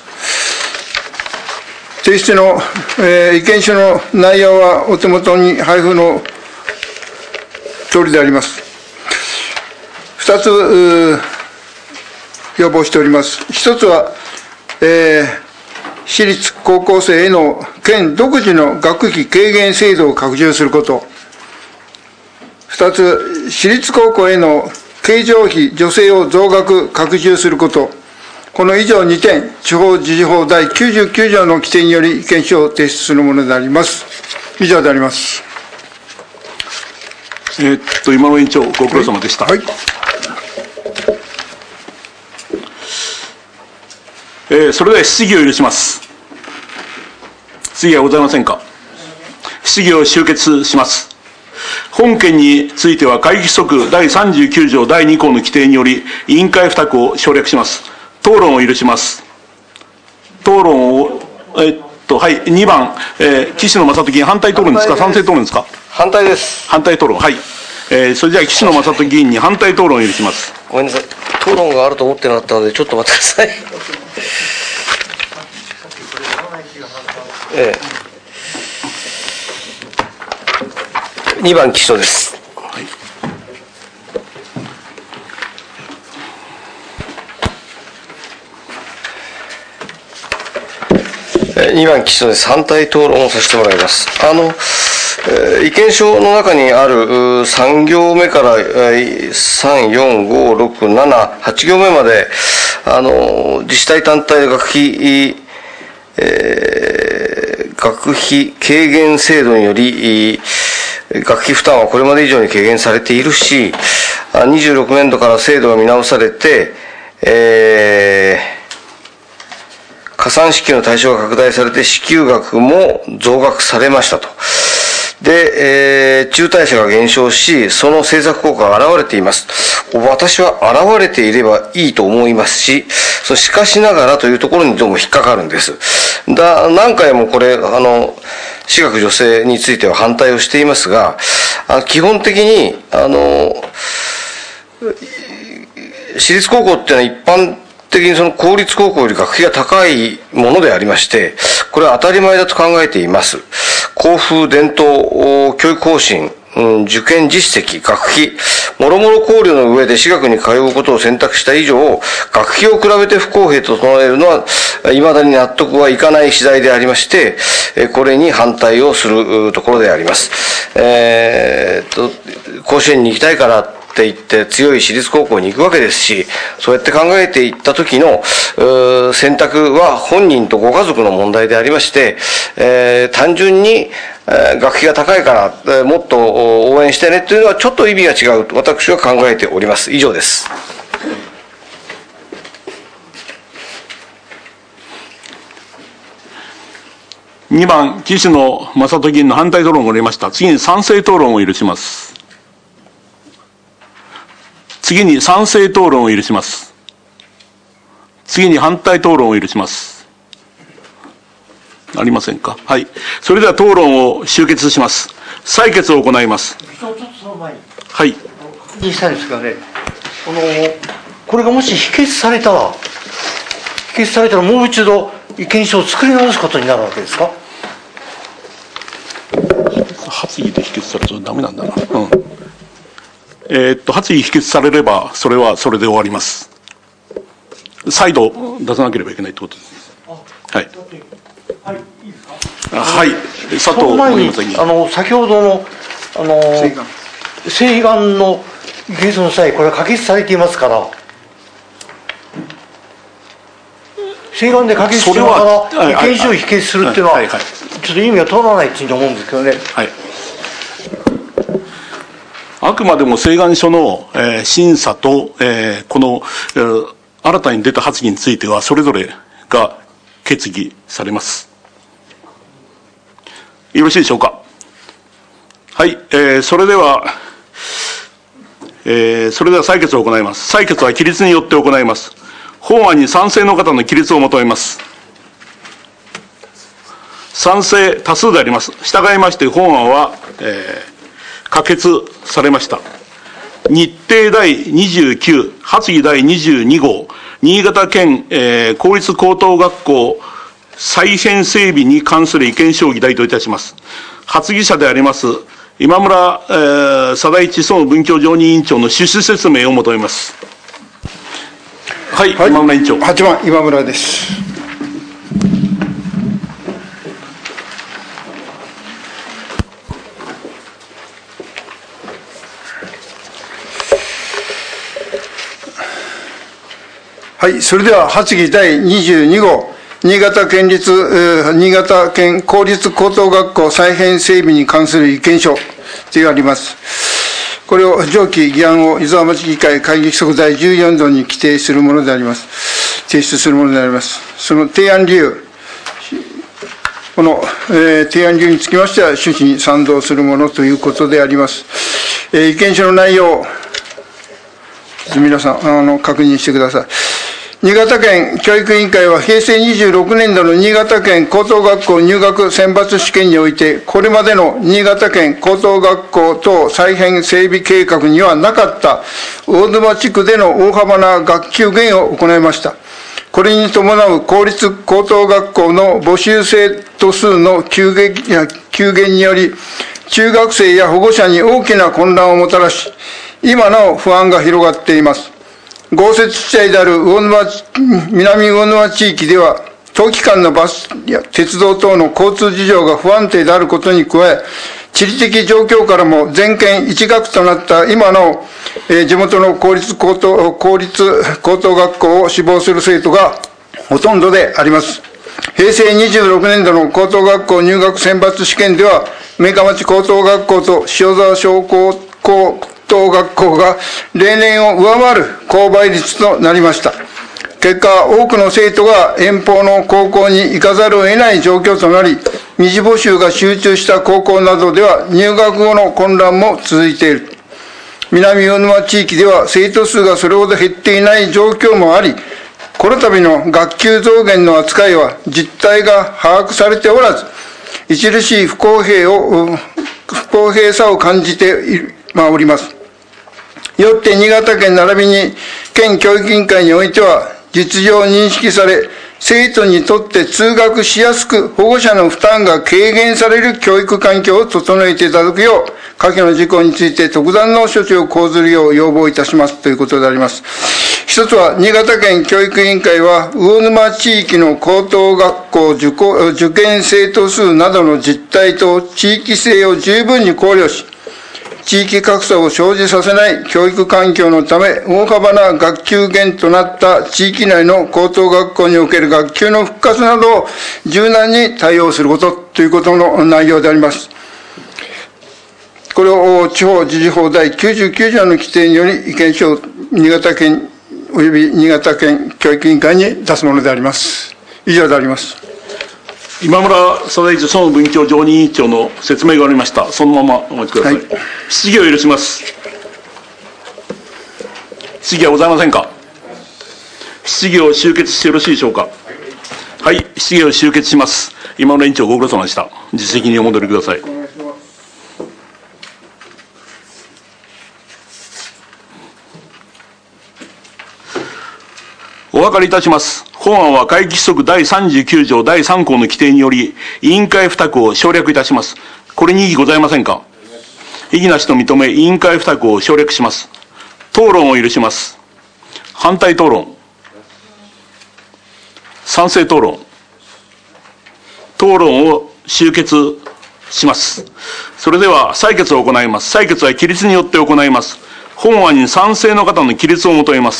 提出の、えー、意見書の内容はお手元に配布の通りであります。二つ要望しております。一つは、えー、私立高校生への県独自の学費軽減制度を拡充すること。二つ、私立高校への経常費助成を増額拡充すること。この以上にてん、地方自治法だいきゅうじゅうきゅう条の規定により意見書を提出するものであります。以上であります。 えー、っと、今の委員長、ご苦労様でした。はい。えー、それでは質疑を許します。質疑はございませんか。質疑を終結します。本件については会議規則だいさんじゅうきゅう条だいに項の規定により委員会付託を省略します。討論を許します。討論を、えー、っと、はい、にばん、えー、岸野正人議員、反対討論ですか、賛成討論ですか。 反対です。 反対討論、はい。えー、それじゃあ岸野正人議員に反対討論を許します。 ごめんなさい。討論があると思ってなかったので、ちょっと待ってください。ええ、にばん岸野です。はい、にばん岸野です。反対討論をさせてもらいます。あの、 意見書の中にあるさん行目からさん、よん、ご、ろく、なな、はち行目まで、あの、自治体単体の学費、えー、学費軽減制度により、学費負担はこれまで以上に軽減されているし、にじゅうろくねんどから制度が見直されて、えー、加算支給の対象が拡大されて支給額も増額されましたと。で、えー、中退者が減少し、その政策効果が現れています。私は現れていればいいと思いますし、そしかしながらというところにどうも引っかかるんです。だ、何回もこれ、あの、私学助成については反対をしていますが、あ基本的に、あの、私立高校っていうのは一般的にその公立高校より学費が高いものでありまして、これは当たり前だと考えています。校風、伝統、教育方針、うん、受験実績、学費、もろもろ考慮の上で私学に通うことを選択した以上、学費を比べて不公平と唱えるのは、未だに納得はいかない次第でありまして、これに反対をするところであります。えー、っと、甲子園に行きたいからって言って強い私立高校に行くわけですし、そうやって考えていった時の選択は本人とご家族の問題でありまして、えー、単純に学費が高いからもっと応援してねというのはちょっと意味が違うと私は考えております。以上です。 にばん、岸野正人議員の反対討論がおりました。次に賛成討論を許します。次に賛成討論を許します。次に反対討論を許します。ありませんか。はい。それでは討論を終結します。採決を行います。 ちょっとその前に。 はい。 確認したいんですがね、あの、これがもし否決されたら、否決されたらもう一度意見書を作り直すことになるわけですか。 発議で否決されたらダメなんだな。うん。えー、っと、発議否決されれば、それはそれで終わります。再度出さなければいけないということです。はい。はい、いいですか。はい。佐藤森正議員。 あの、先ほどの、あの、請願の議決の際、これは可決されていますから、請願で可決しながら、意見書を否決するっていうのは、はいはいはい、ちょっと意味が通らないっていうふうに思うんですけどね。 はい。あくまでも請願書の、えー、審査と、えー、この、えー、新たに出た発議についてはそれぞれが決議されます。よろしいでしょうか。はい、えー、それでは、えー、それでは採決を行います。採決は起立によって行います。本案に賛成の方の起立を求めます。賛成多数であります。従いまして本案は、えー可決されました。日程第にじゅうきゅう、発議第にじゅうに号、新潟県、えー、公立高等学校再編整備に関する意見書を議題といたします。発議者であります、今村、えー、貞一総務文教常任委員長の趣旨説明を求めます。はい、はい、今村委員長。 はちばん、今村です。はい、それでは発議第にじゅうに号、新潟県立、えー、新潟県公立高等学校再編整備に関する意見書であります。これを上記議案を湯沢町議会会議規則第じゅうよん号に規定するものであります。提出するものであります。その提案理由、この、えー、提案理由につきましては趣旨に賛同するものということであります。えー、意見書の内容、皆さんあの確認してください。新潟県教育委員会は平成にじゅうろくねん度の新潟県高等学校入学選抜試験において、これまでの新潟県高等学校等再編整備計画にはなかった魚沼地区での大幅な学級減を行いました。これに伴う公立高等学校の募集生徒数の急激や急減により、中学生や保護者に大きな混乱をもたらし、今なお不安が広がっています。豪雪地帯である魚沼南魚沼地域では、冬季間のバスや鉄道等の交通事情が不安定であることに加え、 地理的状況からも全県一学となった今の、えー、地元の公立高等、公立高等学校を志望する生徒がほとんどであります。平成にじゅうろくねん度の高等学校入学選抜試験では、明賀町高等学校と塩沢小高等学校が例年を上回る高倍率となりました。結果、多くの生徒が遠方の高校に行かざるを得ない状況となり、二次募集が集中した高校などでは入学後の混乱も続いている。南魚沼地域では生徒数がそれほど減っていない状況もあり、この度の学級増減の扱いは実態が把握されておらず、著しい不公平を、不公平さを感じております。よって新潟県並びに県教育委員会においては、実情を認識され、生徒にとって通学しやすく保護者の負担が軽減される教育環境を整えていただくよう、下記の事項について特段の処置を講ずるよう要望いたしますということであります。一つは、新潟県教育委員会は、魚沼地域の高等学校受講受験生徒数などの実態と地域性を十分に考慮し、地域格差を生じさせない教育環境のため、大幅な学級減となった地域内の高等学校における学級の復活などを柔軟に対応することということの内容であります。これを地方自治法第きゅうじゅうきゅう条の規定により意見書を新潟県及び新潟県教育委員会に出すものであります。以上であります。 今村貞一総務文教常任委員長の説明がありました。そのままお待ちください。はい、質疑を許します。質疑はございませんか。質疑を終結してよろしいでしょうか。はい、質疑を終結します。今村委員長ご苦労様でした。実席にお戻りください。お分かりいたします。本案は会期規則第さんじゅうきゅう条第さん項の規定により、委員会付託を省略いたします。これに異議ございませんか。異議なしと認め、委員会付託を省略します。討論を許します。反対討論。賛成討論。討論を終結します。それでは採決を行います。採決は起立によって行います。本案に賛成の方の起立を求めます。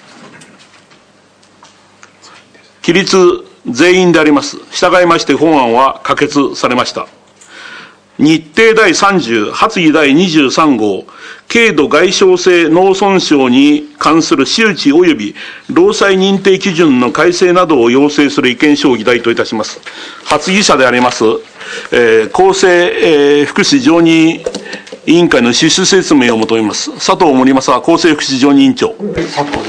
起立全員であります。従いまして本案は可決されました。日程第さんじゅう、発議第にじゅうさん号、軽度外傷性脳損傷に関する周知及び労災認定基準の改正などを要請する意見書を議題といたします。発議者であります、えー、厚生、えー、福祉常任委員会の趣旨説明を求めます。佐藤森正厚生福祉常任委員長。 佐藤です。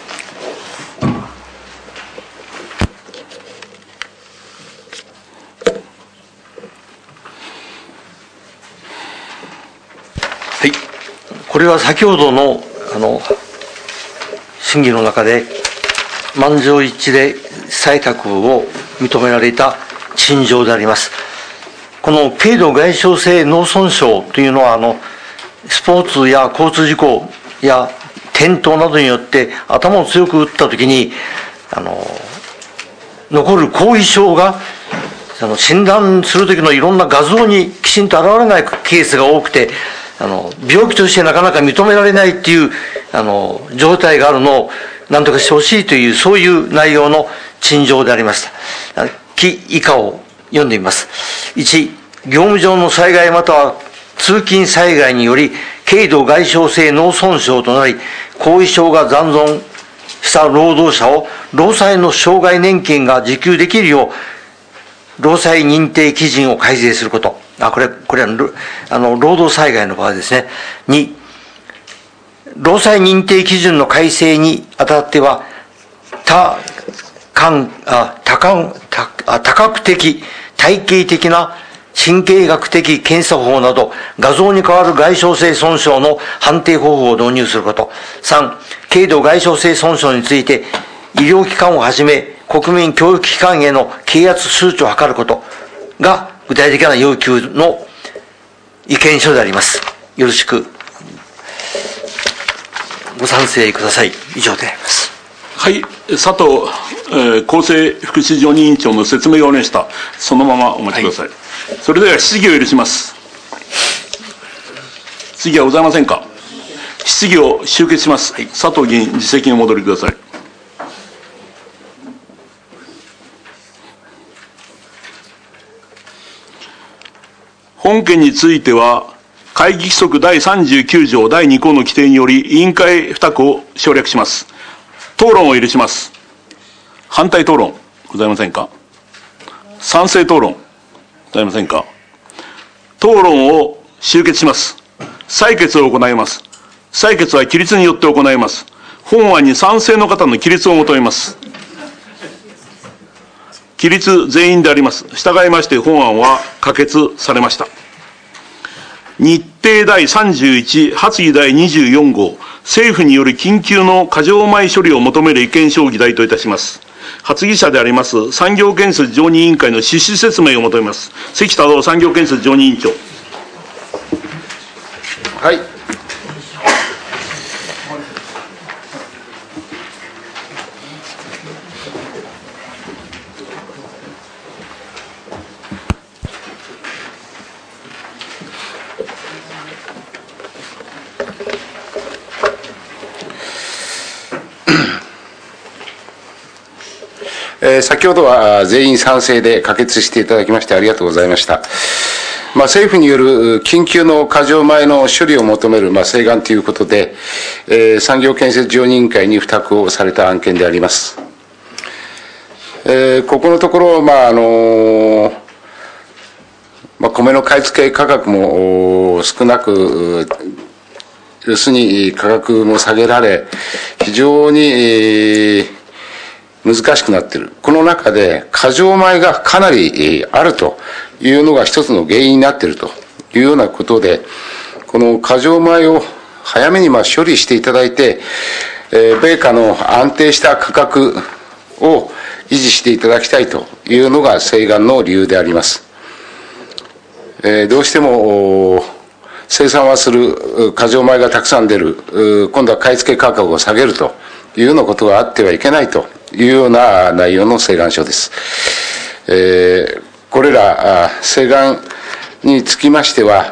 これは先ほどのあの審議の中で満場一致で採択を認められた陳情であります。この軽度外傷性脳損傷というのはあのスポーツや交通事故や転倒などによって頭を強く打ったときにあの残る後遺症があの診断するときのいろんな画像にきちんと現れないケースが多くて、あの病気としてなかなか認められないっていうあの状態があるのを何とかしてほしいという、そういう内容の陳情でありました。記以下を読んでみます。いち、業務上の災害または通勤災害により軽度外傷性脳損傷となり後遺症が残存した労働者を労災の障害年金が受給できるよう労災認定基準を改正すること。あ、これ、これは、あの、労働災害の場合ですね。に、労災認定基準の改正にあたっては、多感、あ、多感、多角的、体系的な神経学的検査法など、画像に代わる外傷性損傷の判定方法を導入すること。さん、軽度外傷性損傷について、医療機関をはじめ、国民教育機関への啓発周知を図ることが具体的な要求の意見書であります。よろしくご賛成ください。以上であります。 はい、佐藤、えー、厚生福祉常任委員長の説明が終わりました。そのままお待ちください。はい、それでは質疑を許します。 質疑はございませんか。質疑を終結します。はい、佐藤議員、自席にお戻りください。本件については、会議規則だいさんじゅうきゅう条だいに項の規定により、委員会付託を省略します。討論を許します。反対討論、ございませんか。賛成討論、ございませんか。討論を終結します。採決を行います。採決は起立によって行います。本案に賛成の方の起立を求めます。起立全員であります。従いまして本案は可決されました。日程だいさんじゅういち、発議だいにじゅうよん号、政府による緊急の過剰米処理を求める意見書を議題といたします。発議者であります産業建設常任委員会の趣旨説明を求めます。関太郎産業建設常任委員長。 はい。えー、先ほどは全員賛成で可決していただきましてありがとうございました。まあ、政府による緊急の過剰米の処理を求める、まあ、請願ということで、えー、産業建設常任委員会に付託をされた案件であります。えー、ここのところ、まああのーまあ、米の買い付け価格も少なく、要するに価格も下げられ、非常に、えー難しくなっている。この中で過剰米がかなりあるというのが一つの原因になっているというようなことで、この過剰米を早めにまあ処理していただいて、米価の安定した価格を維持していただきたいというのが請願の理由であります。どうしても生産はする過剰米がたくさん出る、今度は買い付け価格を下げるというようなことがあってはいけないというような内容の請願書です。えー、これら請願につきましては、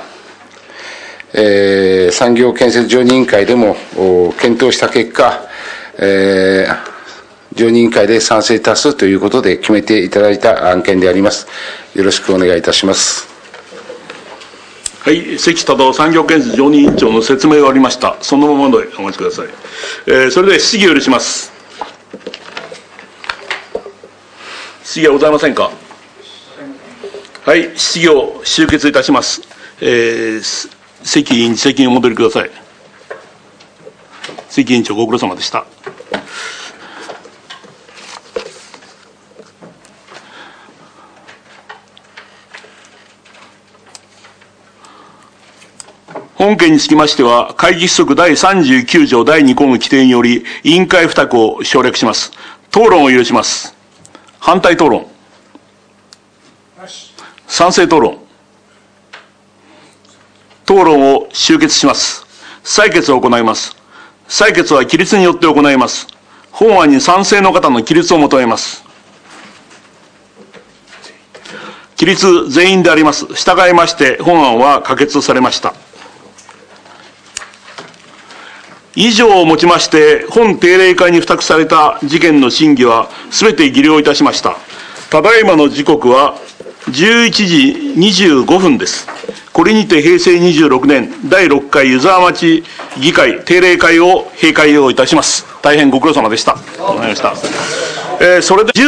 えー、産業建設常任委員会でも検討した結果、えー、常任委員会で賛成多数ということで決めていただいた案件であります。よろしくお願いいたします。 はい、関太郎産業建設常任委員長の説明が終わりました。そのままでお待ちください。えー、それでは質疑を許します。質疑はございませんか。はい、質疑を終結いたします。えー、関委員、責任をお戻りください。関委員長、ご苦労様でした。本件につきましては、会議規則だいさんじゅうきゅう条だいに項の規定により、委員会付託を省略します。討論を許します。反対討論。賛成討論。討論を終結します。採決を行います。採決は起立によって行います。本案に賛成の方の起立を求めます。起立全員であります。従いまして本案は可決されました。以上をもちまして、本定例会に付託された事件の審議は、すべて議了いたしました。ただいまの時刻はじゅういちじにじゅうごふんです。これにて平成にじゅうろくねんだいろっかい湯沢町議会定例会を閉会をいたします。大変ご苦労様でした。ありがとうございました。えー、それで